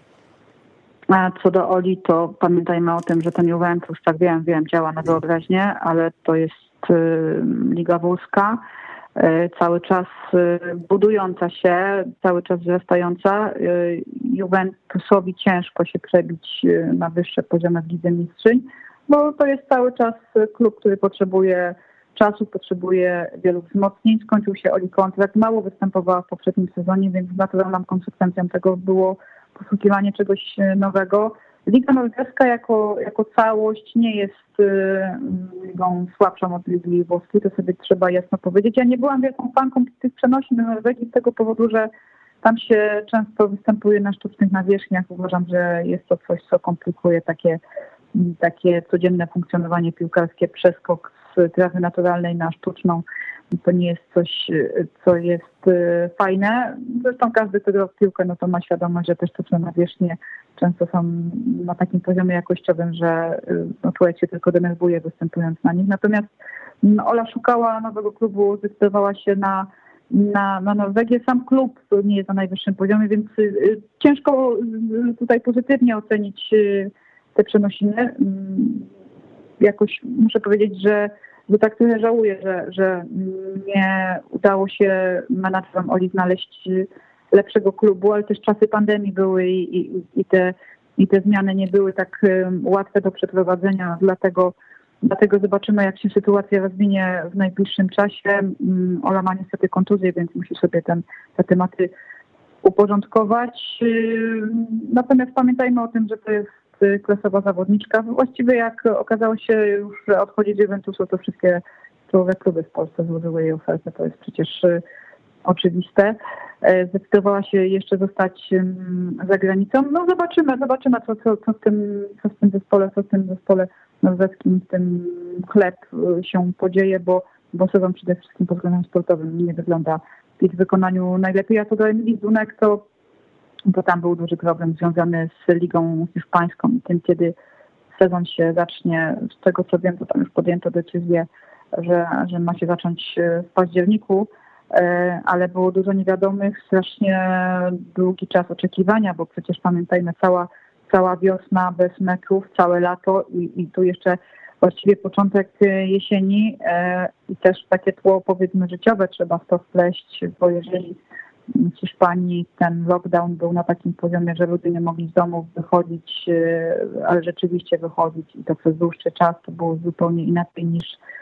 A co do Oli, to pamiętajmy o tym, że ten Juventus, tak wiem, działa na wyobraźnię, ale to jest Liga Włoska, cały czas budująca się, cały czas wzrastająca. Juventusowi ciężko się przebić na wyższe poziomy w Lidze Mistrzyń, bo to jest cały czas klub, który potrzebuje czasu, potrzebuje wielu wzmocnień. Skończył się Oli kontrakt, mało występowała w poprzednim sezonie, więc naturalną konsekwencją tego było poszukiwanie czegoś nowego. Liga Norweska jako całość nie jest ligą słabszą od Ligi Włoskiej, to sobie trzeba jasno powiedzieć. Ja nie byłam wielką fanką tych przenosin do Norwegii z tego powodu, że tam się często występuje na sztucznych nawierzchniach. Uważam, że jest to coś, co komplikuje takie codzienne funkcjonowanie piłkarskie, przeskok z trawy naturalnej na sztuczną. To nie jest coś, co jest fajne. Zresztą każdy, kto gra w piłkę, no to ma świadomość, że te sztuczne nawierzchnie często są na takim poziomie jakościowym, że człowiek się tylko denerwuje występując na nich. Natomiast Ola szukała nowego klubu, zdecydowała się na Norwegię. Sam klub nie jest na najwyższym poziomie, więc ciężko tutaj pozytywnie ocenić te przenosiny. Jakoś muszę powiedzieć, że tak trochę żałuję, że nie udało się menadżerom Oli znaleźć lepszego klubu, ale też czasy pandemii były i te zmiany nie były tak łatwe do przeprowadzenia, dlatego zobaczymy, jak się sytuacja rozwinie w najbliższym czasie. Ola ma niestety kontuzję, więc musi sobie te tematy uporządkować. Natomiast pamiętajmy o tym, że to jest klasowa zawodniczka. Właściwie jak okazało się już, że odchodzi z Juventusu, to wszystkie czołowe kluby w Polsce złożyły jej ofertę. To jest przecież oczywiste. Zdecydowała się jeszcze zostać za granicą. No zobaczymy, co w tym zespole norweskim, w tym chleb się podzieje, bo sezon przede wszystkim pod względem sportowym nie wygląda w ich wykonaniu najlepiej. A co do Emilii Zdunek, to tam był duży problem związany z Ligą Hiszpańską i tym, kiedy sezon się zacznie. Z tego co wiem, to tam już podjęto decyzję, że ma się zacząć w październiku, ale było dużo niewiadomych, strasznie długi czas oczekiwania, bo przecież pamiętajmy, cała wiosna bez meczów, całe lato i tu jeszcze właściwie początek jesieni i też takie tło, powiedzmy, życiowe trzeba w to wpleść, bo jeżeli w Hiszpanii ten lockdown był na takim poziomie, że ludzie nie mogli z domów wychodzić, ale rzeczywiście wychodzić i to przez dłuższy czas. To było zupełnie inaczej niż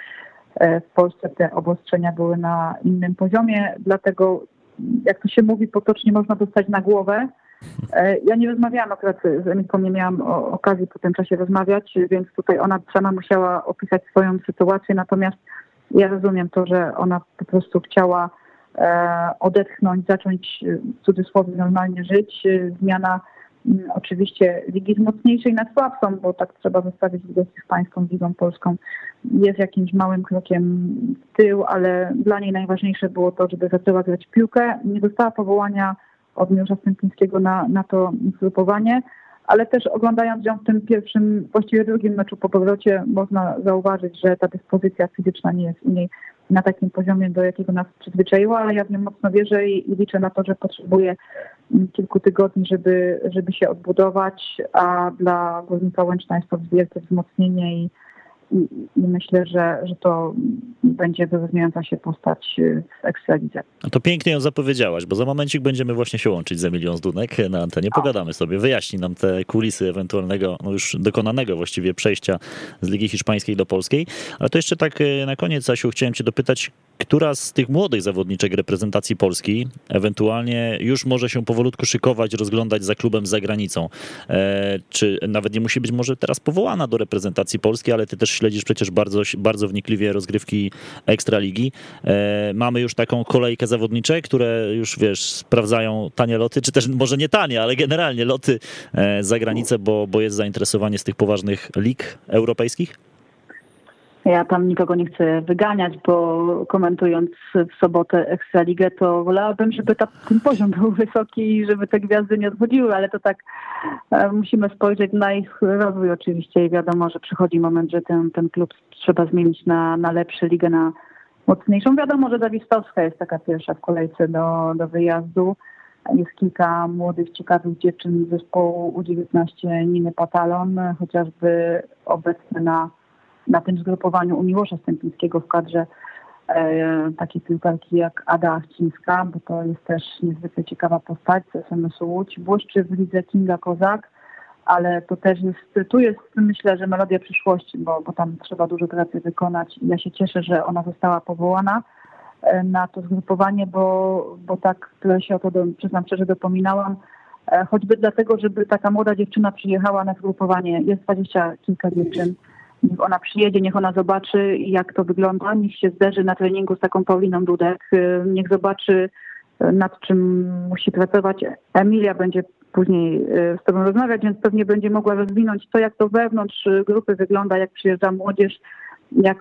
w Polsce. Te obostrzenia były na innym poziomie, dlatego jak to się mówi potocznie, można dostać na głowę. Ja nie rozmawiałam akurat z Emilką, nie miałam okazji po tym czasie rozmawiać, więc tutaj ona sama musiała opisać swoją sytuację, natomiast ja rozumiem to, że ona po prostu chciała odetchnąć, zacząć w cudzysłowie normalnie żyć. Zmiana oczywiście ligi z mocniejszej na słabszą, bo tak trzeba zostawić ligę hiszpańską, ligą polską jest jakimś małym krokiem w tył, ale dla niej najważniejsze było to, żeby zaczęła grać w piłkę. Nie dostała powołania od Miłosza Stępińskiego na to zgrupowanie, ale też oglądając ją w tym pierwszym, właściwie drugim meczu po powrocie, można zauważyć, że ta dyspozycja fizyczna nie jest u niej na takim poziomie, do jakiego nas przyzwyczaiła, ale ja w nią mocno wierzę i liczę na to, że potrzebuje kilku tygodni, żeby się odbudować, a dla Górnika Łęczna jest to wielkie wzmocnienie i myślę, że to będzie wyróżniająca się postać w Ekstralidze. No to pięknie ją zapowiedziałaś, bo za momencik będziemy właśnie się łączyć z Emilią Zdunek na antenie. Pogadamy sobie, wyjaśni nam te kulisy ewentualnego, no już dokonanego właściwie przejścia z Ligi Hiszpańskiej do Polskiej. Ale to jeszcze tak na koniec, Asiu, chciałem cię dopytać, która z tych młodych zawodniczek reprezentacji Polski ewentualnie już może się powolutku szykować, rozglądać za klubem za granicą? Czy nawet nie musi być może teraz powołana do reprezentacji Polski, ale ty też śledzisz przecież bardzo, bardzo wnikliwie rozgrywki Ekstraligi. Mamy już taką kolejkę zawodniczek, które już, sprawdzają tanie loty, czy też może nie tanie, ale generalnie loty za granicę, bo jest zainteresowanie z tych poważnych lig europejskich? Ja tam nikogo nie chcę wyganiać, bo komentując w sobotę Ekstraligę, to wolałabym, żeby ten poziom był wysoki i żeby te gwiazdy nie odchodziły, ale to tak musimy spojrzeć na ich rozwój oczywiście i wiadomo, że przychodzi moment, że ten klub trzeba zmienić na lepszy, ligę na mocniejszą. Wiadomo, że Zawistowska jest taka pierwsza w kolejce do wyjazdu. Jest kilka młodych, ciekawych dziewczyn z zespołu U19 Niny Patalon, chociażby obecne na tym zgrupowaniu u Miłosza Stępińskiego w kadrze takie piłkarki jak Ada Achcińska, bo to jest też niezwykle ciekawa postać z SMS-u Łódź. Błyszczy w lidze Kinga Kozak, ale to też jest, myślę, że melodia przyszłości, bo tam trzeba dużo pracy wykonać. Ja się cieszę, że ona została powołana na to zgrupowanie, bo tak tyle się o to, przyznam szczerze, dopominałam. Choćby dlatego, żeby taka młoda dziewczyna przyjechała na zgrupowanie. Jest 20 kilka dziewczyn. Niech ona przyjedzie, niech ona zobaczy, jak to wygląda, niech się zderzy na treningu z taką Pauliną Dudek, niech zobaczy, nad czym musi pracować. Emilia będzie później z tobą rozmawiać, więc pewnie będzie mogła rozwinąć to, jak to wewnątrz grupy wygląda, jak przyjeżdża młodzież, jak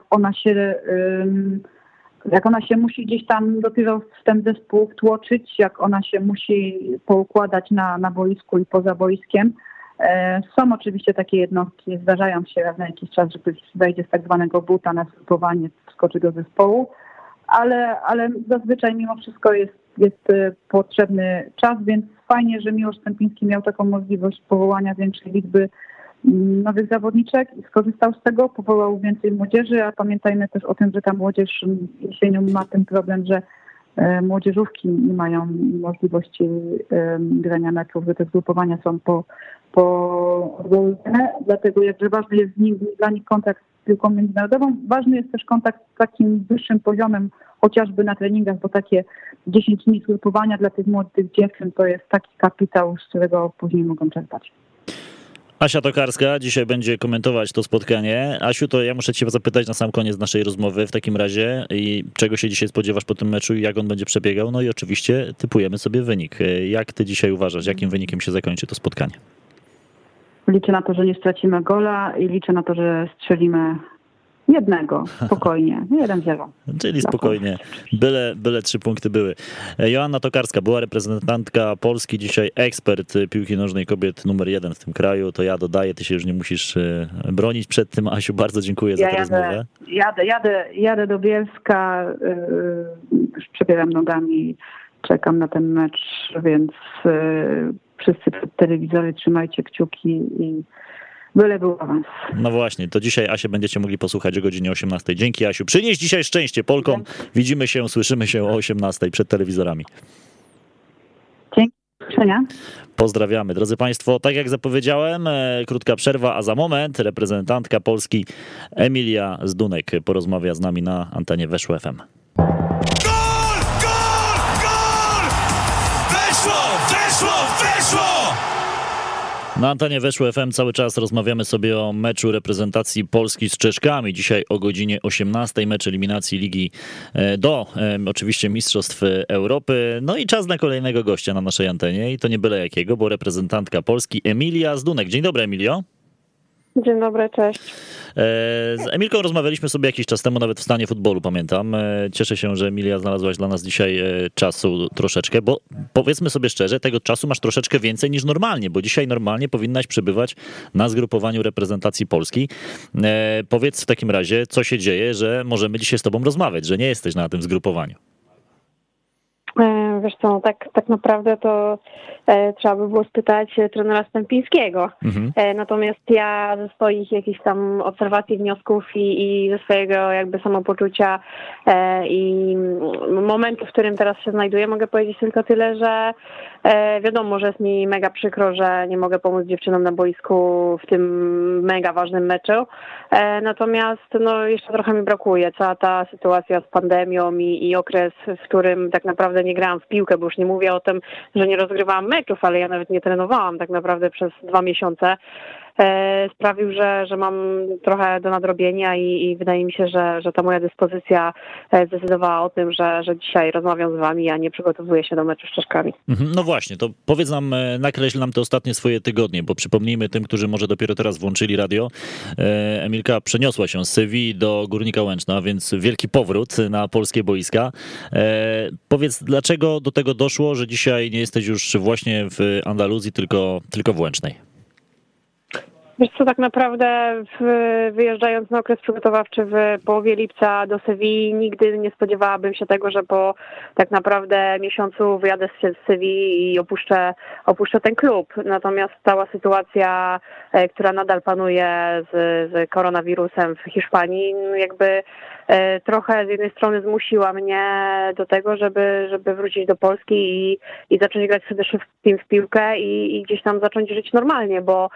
ona się musi gdzieś tam dopiero w ten zespół wtłoczyć, jak ona się musi poukładać na boisku i poza boiskiem. Są oczywiście takie jednostki, zdarzają się raz na jakiś czas, że ktoś wejdzie z tak zwanego buta na zgrupowanie, wskoczy do zespołu, ale zazwyczaj mimo wszystko jest potrzebny czas, więc fajnie, że Miłosz Stępiński miał taką możliwość powołania większej liczby nowych zawodniczek i skorzystał z tego, powołał więcej młodzieży, a pamiętajmy też o tym, że ta młodzież jesienią ma ten problem, że młodzieżówki nie mają możliwości grania meczów, że te zgrupowania są odwoływane, dlatego jakże ważny jest dla nich kontakt z piłką międzynarodową. Ważny jest też kontakt z takim wyższym poziomem, chociażby na treningach, bo takie 10 dni zgrupowania dla tych młodych dziewczyn to jest taki kapitał, z którego później mogą czerpać. Asia Tokarska dzisiaj będzie komentować to spotkanie. Asiu, to ja muszę cię zapytać na sam koniec naszej rozmowy w takim razie i czego się dzisiaj spodziewasz po tym meczu i jak on będzie przebiegał. No i oczywiście typujemy sobie wynik. Jak ty dzisiaj uważasz, jakim wynikiem się zakończy to spotkanie? Liczę na to, że nie stracimy gola i liczę na to, że strzelimy jednego, spokojnie, 1-0. Czyli spokojnie, byle 3 punkty były. Joanna Tokarska była reprezentantka Polski, dzisiaj ekspert piłki nożnej kobiet numer 1 w tym kraju. To ja dodaję, ty się już nie musisz bronić przed tym. Asiu, bardzo dziękuję za tę rozmowę. Jadę do Bielska, już przebieram nogami, czekam na ten mecz, więc wszyscy przed telewizory trzymajcie kciuki i byle był awans. No właśnie, to dzisiaj Asię będziecie mogli posłuchać o godzinie 18. Dzięki, Asiu. Przynieś dzisiaj szczęście Polkom. Widzimy się, słyszymy się o 18 przed telewizorami. Zobaczenia. Pozdrawiamy. Drodzy Państwo, tak jak zapowiedziałem, krótka przerwa, a za moment reprezentantka Polski Emilia Zdunek porozmawia z nami na antenie Weszło FM. Gol! Gol! Gol! Weszło! Weszło! Weszło! Na antenie Weszło FM cały czas rozmawiamy sobie o meczu reprezentacji Polski z Czeszkami. Dzisiaj o godzinie 18:00 mecz eliminacji ligi do oczywiście Mistrzostw Europy. No i czas na kolejnego gościa na naszej antenie i to nie byle jakiego, bo reprezentantka Polski Emilia Zdunek. Dzień dobry, Emilio. Dzień dobry, cześć. Z Emilką rozmawialiśmy sobie jakiś czas temu, nawet w stanie futbolu, pamiętam. Cieszę się, że Emilia znalazłaś dla nas dzisiaj czasu troszeczkę, bo powiedzmy sobie szczerze, tego czasu masz troszeczkę więcej niż normalnie, bo dzisiaj normalnie powinnaś przebywać na zgrupowaniu reprezentacji Polski. Powiedz w takim razie, co się dzieje, że możemy dzisiaj z tobą rozmawiać, że nie jesteś na tym zgrupowaniu. Wiesz co, tak naprawdę to trzeba by było spytać trenera Stępińskiego. Natomiast ja ze swoich jakichś tam obserwacji, wniosków i ze swojego jakby samopoczucia i momentu, w którym teraz się znajduję, mogę powiedzieć tylko tyle, że wiadomo, że jest mi mega przykro, że nie mogę pomóc dziewczynom na boisku w tym mega ważnym meczu. Natomiast no, jeszcze trochę mi brakuje. Cała ta sytuacja z pandemią i okres, w którym tak naprawdę nie grałam w piłkę, bo już nie mówię o tym, że nie rozgrywałam meczów, ale ja nawet nie trenowałam tak naprawdę przez 2 miesiące. Sprawił, że mam trochę do nadrobienia i wydaje mi się, że ta moja dyspozycja zdecydowała o tym, że dzisiaj rozmawiam z wami, a nie przygotowuję się do meczu z Czeszkami. No właśnie, to powiedz nam, nakreśl nam te ostatnie swoje tygodnie, bo przypomnijmy tym, którzy może dopiero teraz włączyli radio, Emilka przeniosła się z Sewilli do Górnika Łęczna, więc wielki powrót na polskie boiska. Powiedz, dlaczego do tego doszło, że dzisiaj nie jesteś już właśnie w Andaluzji, tylko w Łęcznej? Wiesz co, tak naprawdę wyjeżdżając na okres przygotowawczy w połowie lipca do Sewilli, nigdy nie spodziewałabym się tego, że po tak naprawdę miesiącu wyjadę z Sewilli i opuszczę ten klub. Natomiast cała sytuacja, która nadal panuje z koronawirusem w Hiszpanii, jakby trochę z jednej strony zmusiła mnie do tego, żeby wrócić do Polski i zacząć grać przede wszystkim w piłkę i gdzieś tam zacząć żyć normalnie, bo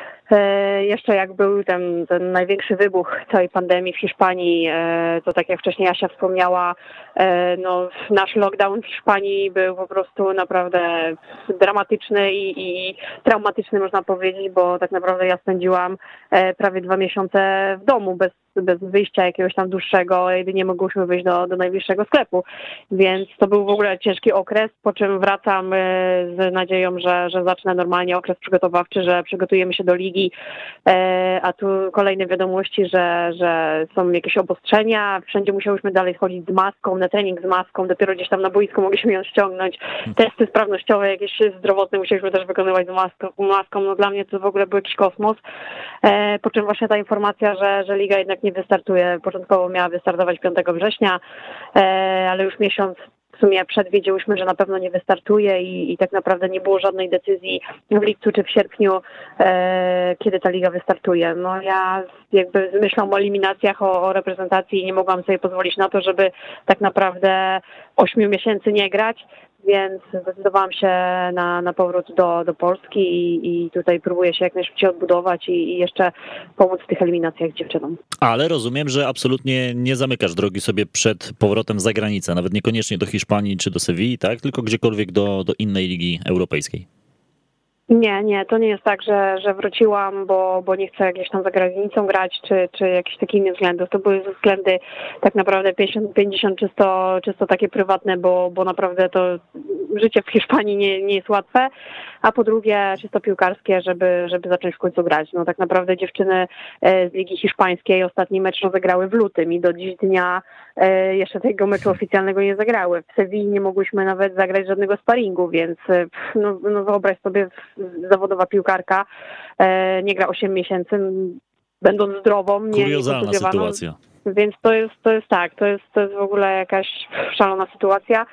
jeszcze jak był ten największy wybuch całej pandemii w Hiszpanii, to tak jak wcześniej Asia wspomniała, no, nasz lockdown w Hiszpanii był po prostu naprawdę dramatyczny i traumatyczny, można powiedzieć, bo tak naprawdę ja spędziłam prawie 2 miesiące w domu bez wyjścia jakiegoś tam dłuższego, jedynie mogłyśmy wyjść do najbliższego sklepu, więc to był w ogóle ciężki okres, po czym wracam z nadzieją, że zacznę normalnie okres przygotowawczy, że przygotujemy się do ligi, a tu kolejne wiadomości, że są jakieś obostrzenia, wszędzie musiałyśmy dalej chodzić z maską, na trening z maską, dopiero gdzieś tam na boisku mogliśmy ją ściągnąć, testy sprawnościowe jakieś zdrowotne musieliśmy też wykonywać z maską, no dla mnie to w ogóle był jakiś kosmos, po czym właśnie ta informacja, że liga jednak nie wystartuje, początkowo miała wystartować 5 września, ale już miesiąc w sumie wiedziałyśmy, że na pewno nie wystartuje i tak naprawdę nie było żadnej decyzji w lipcu czy w sierpniu, kiedy ta liga wystartuje. No ja jakby z myślą o eliminacjach, o reprezentacji nie mogłam sobie pozwolić na to, żeby tak naprawdę 8 miesięcy nie grać, więc zdecydowałam się na powrót do Polski i tutaj próbuję się jak najszybciej odbudować i jeszcze pomóc w tych eliminacjach dziewczynom. Ale rozumiem, że absolutnie nie zamykasz drogi sobie przed powrotem za granicę, nawet niekoniecznie do Hiszpanii czy do Sewilli, tak? Tylko gdziekolwiek do innej ligi europejskiej. Nie, to nie jest tak, że wróciłam, bo nie chcę gdzieś tam za granicą grać, czy jakichś takich innych względów. To były względy tak naprawdę 50-50 czysto takie prywatne, bo naprawdę to życie w Hiszpanii nie jest łatwe, a po drugie czysto piłkarskie, żeby zacząć w końcu grać. No tak naprawdę dziewczyny z Ligi Hiszpańskiej ostatni mecz rozegrały w lutym i do dziś dnia jeszcze tego meczu oficjalnego nie zagrały. W Sewilli nie mogłyśmy nawet zagrać żadnego sparingu, więc no wyobraź sobie, zawodowa piłkarka nie gra 8 miesięcy, będąc zdrową. Kuriozalna sytuacja. Więc to jest w ogóle jakaś szalona sytuacja.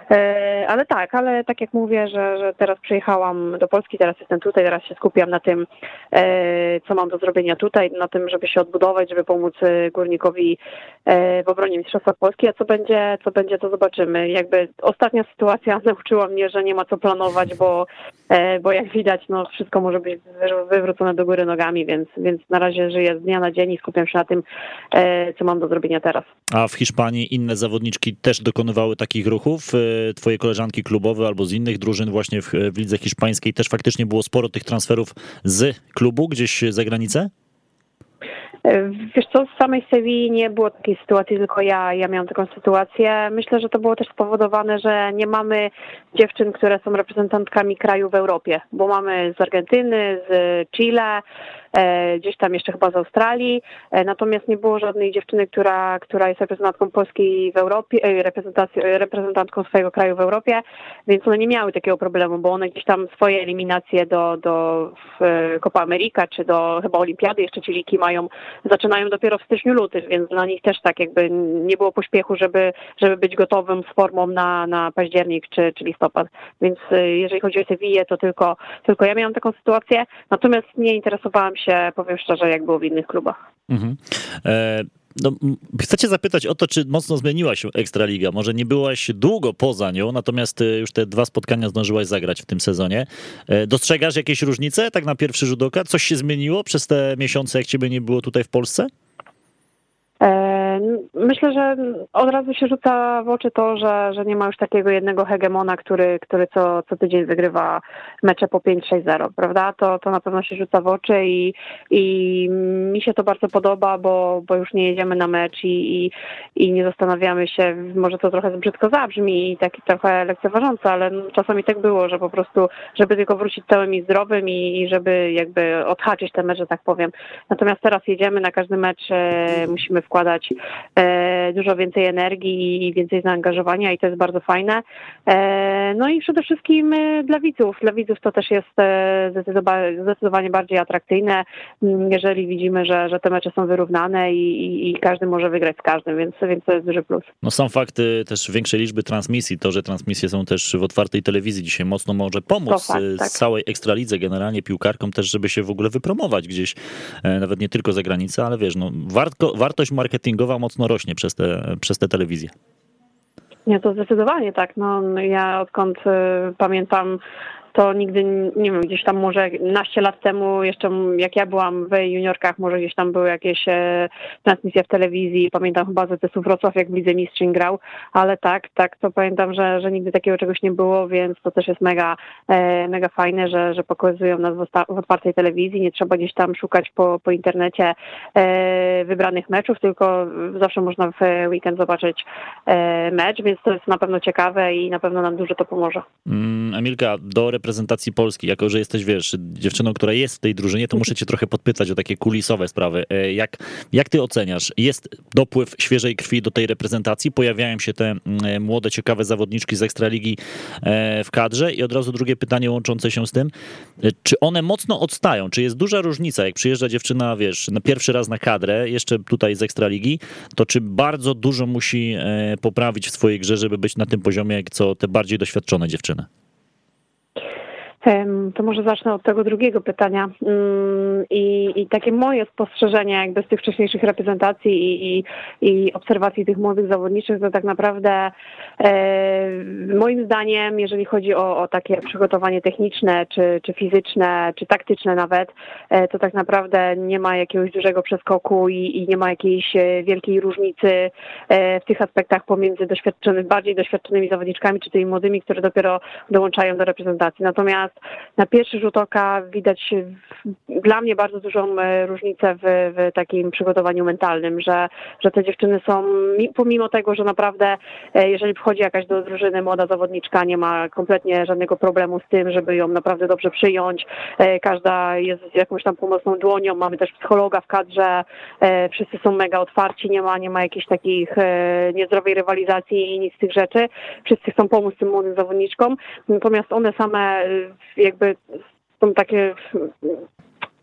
Ale tak jak mówię, że teraz przyjechałam do Polski, teraz jestem tutaj, teraz się skupiam na tym, co mam do zrobienia tutaj, na tym, żeby się odbudować, żeby pomóc Górnikowi w obronie Mistrzostwa Polski, a co będzie, to zobaczymy. Jakby ostatnia sytuacja nauczyła mnie, że nie ma co planować, bo jak widać, no wszystko może być wywrócone do góry nogami, więc na razie żyję z dnia na dzień i skupiam się na tym, co mam do zrobienia teraz. A w Hiszpanii inne zawodniczki też dokonywały takich ruchów? Twoje koleżanki klubowe albo z innych drużyn właśnie w lidze hiszpańskiej też faktycznie było sporo tych transferów z klubu gdzieś za granicę? Wiesz co, z samej Sewilli nie było takiej sytuacji, tylko ja miałam taką sytuację. Myślę, że to było też spowodowane, że nie mamy dziewczyn, które są reprezentantkami kraju w Europie, bo mamy z Argentyny, z Chile, gdzieś tam jeszcze chyba z Australii, natomiast nie było żadnej dziewczyny, która jest reprezentantką Polski w Europie, reprezentantką swojego kraju w Europie, więc one nie miały takiego problemu, bo one gdzieś tam swoje eliminacje do Copa America czy do chyba Olimpiady jeszcze ci liki zaczynają dopiero w styczniu, lutym, więc dla nich też tak jakby nie było pośpiechu, żeby być gotowym z formą na październik czy listopad. Więc jeżeli chodzi o Sewillę, to tylko ja miałam taką sytuację, natomiast nie interesowałam się, powiem szczerze, jak było w innych klubach. Mhm. No, chcę cię zapytać o to, czy mocno zmieniła się Ekstraliga. Może nie byłaś długo poza nią, natomiast już te 2 spotkania zdążyłaś zagrać w tym sezonie. Dostrzegasz jakieś różnice, tak na pierwszy rzut oka? Coś się zmieniło przez te miesiące, jak ciebie nie było tutaj w Polsce? Myślę, że od razu się rzuca w oczy to, że nie ma już takiego jednego hegemona, który co tydzień wygrywa mecze po 5-6-0, prawda? To na pewno się rzuca w oczy i mi się to bardzo podoba, bo już nie jedziemy na mecz i nie zastanawiamy się, może to trochę brzydko zabrzmi i taki trochę lekceważąco, ale czasami tak było, że po prostu, żeby tylko wrócić całym i zdrowym i żeby jakby odhaczyć te mecze, tak powiem. Natomiast teraz jedziemy na każdy mecz, musimy wkładać dużo więcej energii i więcej zaangażowania i to jest bardzo fajne. No i przede wszystkim dla widzów. Dla widzów to też jest zdecydowanie bardziej atrakcyjne, jeżeli widzimy, że te mecze są wyrównane i każdy może wygrać z każdym, więc to jest duży plus. No są fakty też większej liczby transmisji. To, że transmisje są też w otwartej telewizji dzisiaj mocno może pomóc tak. całej Ekstralidze, generalnie piłkarkom też, żeby się w ogóle wypromować gdzieś, nawet nie tylko za granicę, ale wiesz, no wartość marketingowa mocno rośnie przez te telewizje. Nie, to zdecydowanie tak. No, ja odkąd pamiętam, to nigdy, nie wiem, gdzieś tam może naście lat temu, jeszcze jak ja byłam w juniorkach, może gdzieś tam były jakieś transmisje w telewizji. Pamiętam chyba ZS-u Wrocław, jak w Lidze Mistrzeń grał, ale tak, to pamiętam, że nigdy takiego czegoś nie było, więc to też jest mega fajne, że pokazują nas w otwartej telewizji. Nie trzeba gdzieś tam szukać po internecie wybranych meczów, tylko zawsze można w weekend zobaczyć mecz, więc to jest na pewno ciekawe i na pewno nam dużo to pomoże. Emilka, do reprezentacji Polski, jako że jesteś, wiesz, dziewczyną, która jest w tej drużynie, to muszę cię trochę podpytać o takie kulisowe sprawy. Jak ty oceniasz? Jest dopływ świeżej krwi do tej reprezentacji? Pojawiają się te młode, ciekawe zawodniczki z Ekstraligi w kadrze? I od razu drugie pytanie łączące się z tym. Czy one mocno odstają? Czy jest duża różnica, jak przyjeżdża dziewczyna, wiesz, na pierwszy raz na kadrę, jeszcze tutaj z Ekstraligi, to czy bardzo dużo musi poprawić w swojej grze, żeby być na tym poziomie, jak co te bardziej doświadczone dziewczyny? To może zacznę od tego drugiego pytania i takie moje spostrzeżenia jakby z tych wcześniejszych reprezentacji i obserwacji tych młodych zawodniczych, to tak naprawdę moim zdaniem, jeżeli chodzi o takie przygotowanie techniczne, czy fizyczne, czy taktyczne nawet, to tak naprawdę nie ma jakiegoś dużego przeskoku i nie ma jakiejś wielkiej różnicy w tych aspektach pomiędzy bardziej doświadczonymi zawodniczkami, czy tymi młodymi, które dopiero dołączają do reprezentacji. Natomiast na pierwszy rzut oka widać dla mnie bardzo dużą różnicę w takim przygotowaniu mentalnym, że te dziewczyny są, pomimo tego, że naprawdę jeżeli wchodzi jakaś do drużyny młoda zawodniczka, nie ma kompletnie żadnego problemu z tym, żeby ją naprawdę dobrze przyjąć. Każda jest jakąś tam pomocną dłonią, mamy też psychologa w kadrze, wszyscy są mega otwarci, nie ma jakichś takich niezdrowej rywalizacji i nic z tych rzeczy. Wszyscy chcą pomóc tym młodym zawodniczkom, natomiast one same jakby są takie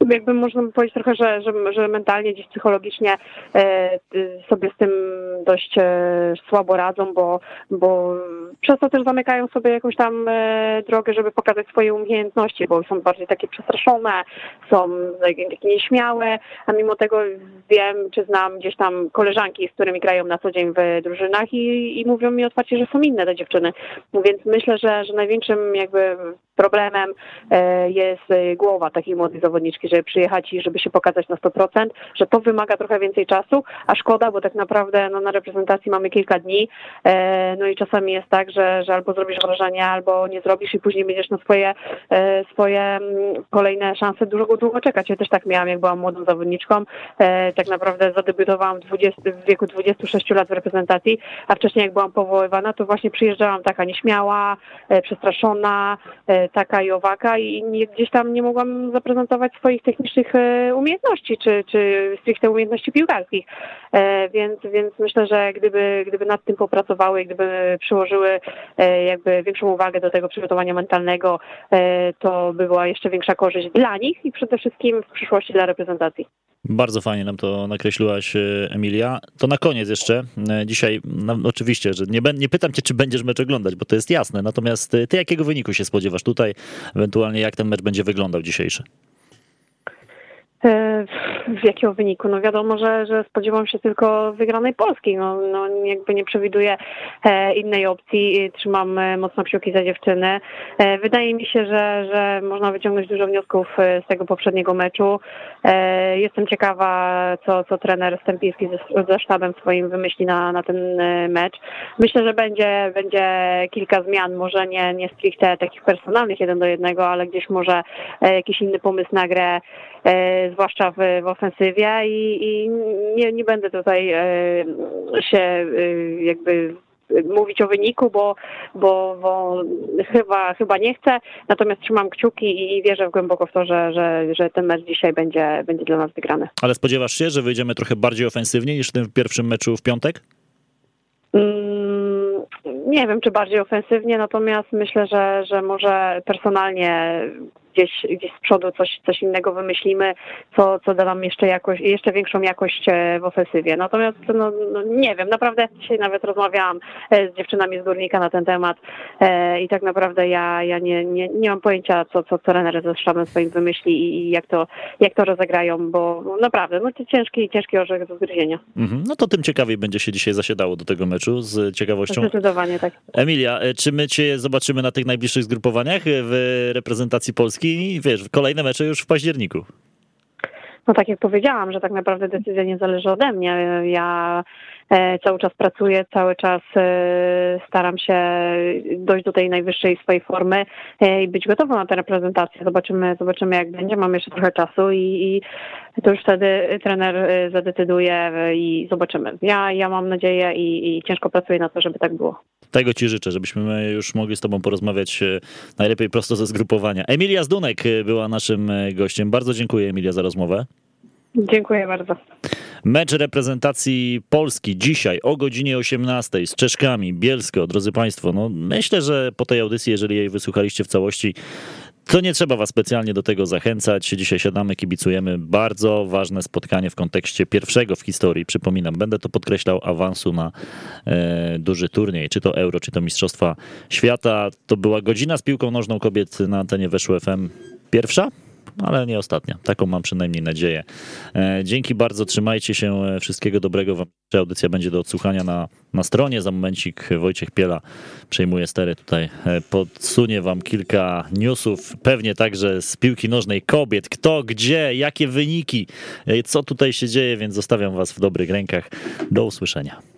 jakby można by powiedzieć trochę, że mentalnie, gdzieś psychologicznie sobie z tym dość słabo radzą, bo przez to też zamykają sobie jakąś tam drogę, żeby pokazać swoje umiejętności, bo są bardziej takie przestraszone, są takie nieśmiałe, a mimo tego wiem, czy znam gdzieś tam koleżanki, z którymi grają na co dzień w drużynach i mówią mi otwarcie, że są inne te dziewczyny. Więc myślę, że największym jakby problemem jest głowa takiej młodej zawodniczki, żeby przyjechać i żeby się pokazać na 100%, że to wymaga trochę więcej czasu, a szkoda, bo tak naprawdę na reprezentacji mamy kilka dni, no i czasami jest tak, że albo zrobisz wrażenie, albo nie zrobisz i później będziesz na swoje kolejne szanse długo czekać. Ja też tak miałam, jak byłam młodą zawodniczką, tak naprawdę zadebiutowałam w wieku 26 lat w reprezentacji, a wcześniej jak byłam powoływana, to właśnie przyjeżdżałam taka nieśmiała, przestraszona, taka i owaka i gdzieś tam nie mogłam zaprezentować swoich technicznych umiejętności, czy stricte umiejętności piłkarskich. Więc myślę, że gdyby nad tym popracowały, gdyby przyłożyły jakby większą uwagę do tego przygotowania mentalnego, to by była jeszcze większa korzyść dla nich i przede wszystkim w przyszłości dla reprezentacji. Bardzo fajnie nam to nakreśliłaś, Emilia. To na koniec jeszcze. Dzisiaj oczywiście, że nie pytam cię, czy będziesz mecz oglądać, bo to jest jasne. Natomiast ty jakiego wyniku się spodziewasz tutaj? Ewentualnie jak ten mecz będzie wyglądał dzisiejszy? W jakiego wyniku? No wiadomo, że spodziewam się tylko wygranej Polski. No jakby nie przewiduję innej opcji. Trzymam mocno kciuki za dziewczyny. Wydaje mi się, że można wyciągnąć dużo wniosków z tego poprzedniego meczu. Jestem ciekawa, co trener Stępiński ze sztabem swoim wymyśli na ten mecz. Myślę, że będzie kilka zmian, może nie stricte takich personalnych 1-1, ale gdzieś może jakiś inny pomysł na grę, zwłaszcza w ofensywie i nie będę tutaj się jakby mówić o wyniku, bo chyba nie chcę, natomiast trzymam kciuki i wierzę głęboko w to, że ten mecz dzisiaj będzie dla nas wygrany. Ale spodziewasz się, że wyjdziemy trochę bardziej ofensywnie niż w tym pierwszym meczu w piątek? Nie wiem, czy bardziej ofensywnie, natomiast myślę, że może personalnie gdzieś z przodu coś innego wymyślimy, co da nam jeszcze większą jakość w ofensywie. Natomiast nie wiem, naprawdę dzisiaj nawet rozmawiałam z dziewczynami z Górnika na ten temat i tak naprawdę ja nie mam pojęcia, co trener ze sztabem swoim wymyśli i jak to rozegrają, bo naprawdę to ciężki orzech do zgryzienia. No to tym ciekawiej będzie się dzisiaj zasiadało do tego meczu, z ciekawością. Zdecydowanie tak. Emilia, czy my cię zobaczymy na tych najbliższych zgrupowaniach w reprezentacji Polski? Wiesz, kolejne mecze już w październiku. No tak jak powiedziałam, że tak naprawdę decyzja nie zależy ode mnie. Ja cały czas pracuję, cały czas staram się dojść do tej najwyższej swojej formy i być gotową na tę reprezentację. Zobaczymy jak będzie. Mamy jeszcze trochę czasu i to już wtedy trener zadecyduje i zobaczymy. Ja mam nadzieję i ciężko pracuję na to, żeby tak było. Tego ci życzę, żebyśmy już mogli z tobą porozmawiać najlepiej prosto ze zgrupowania. Emilia Zdunek była naszym gościem. Bardzo dziękuję, Emilia, za rozmowę. Dziękuję bardzo. Mecz reprezentacji Polski dzisiaj o godzinie 18 z Czeszkami, Bielsko. Drodzy Państwo, myślę, że po tej audycji, jeżeli jej wysłuchaliście w całości, to nie trzeba was specjalnie do tego zachęcać. Dzisiaj siadamy, kibicujemy. Bardzo ważne spotkanie w kontekście pierwszego w historii, przypominam, będę to podkreślał, awansu na duży turniej, czy to Euro, czy to Mistrzostwa Świata. To była godzina z piłką nożną kobiet na antenie Weszło FM. Pierwsza? Ale nie ostatnia. Taką mam przynajmniej nadzieję. Dzięki bardzo, trzymajcie się, wszystkiego dobrego wam. Audycja będzie do odsłuchania na stronie. Za momencik Wojciech Piela przejmuje stery tutaj. Podsunie wam kilka newsów, pewnie także z piłki nożnej kobiet. Kto, gdzie, jakie wyniki, co tutaj się dzieje, więc zostawiam was w dobrych rękach. Do usłyszenia.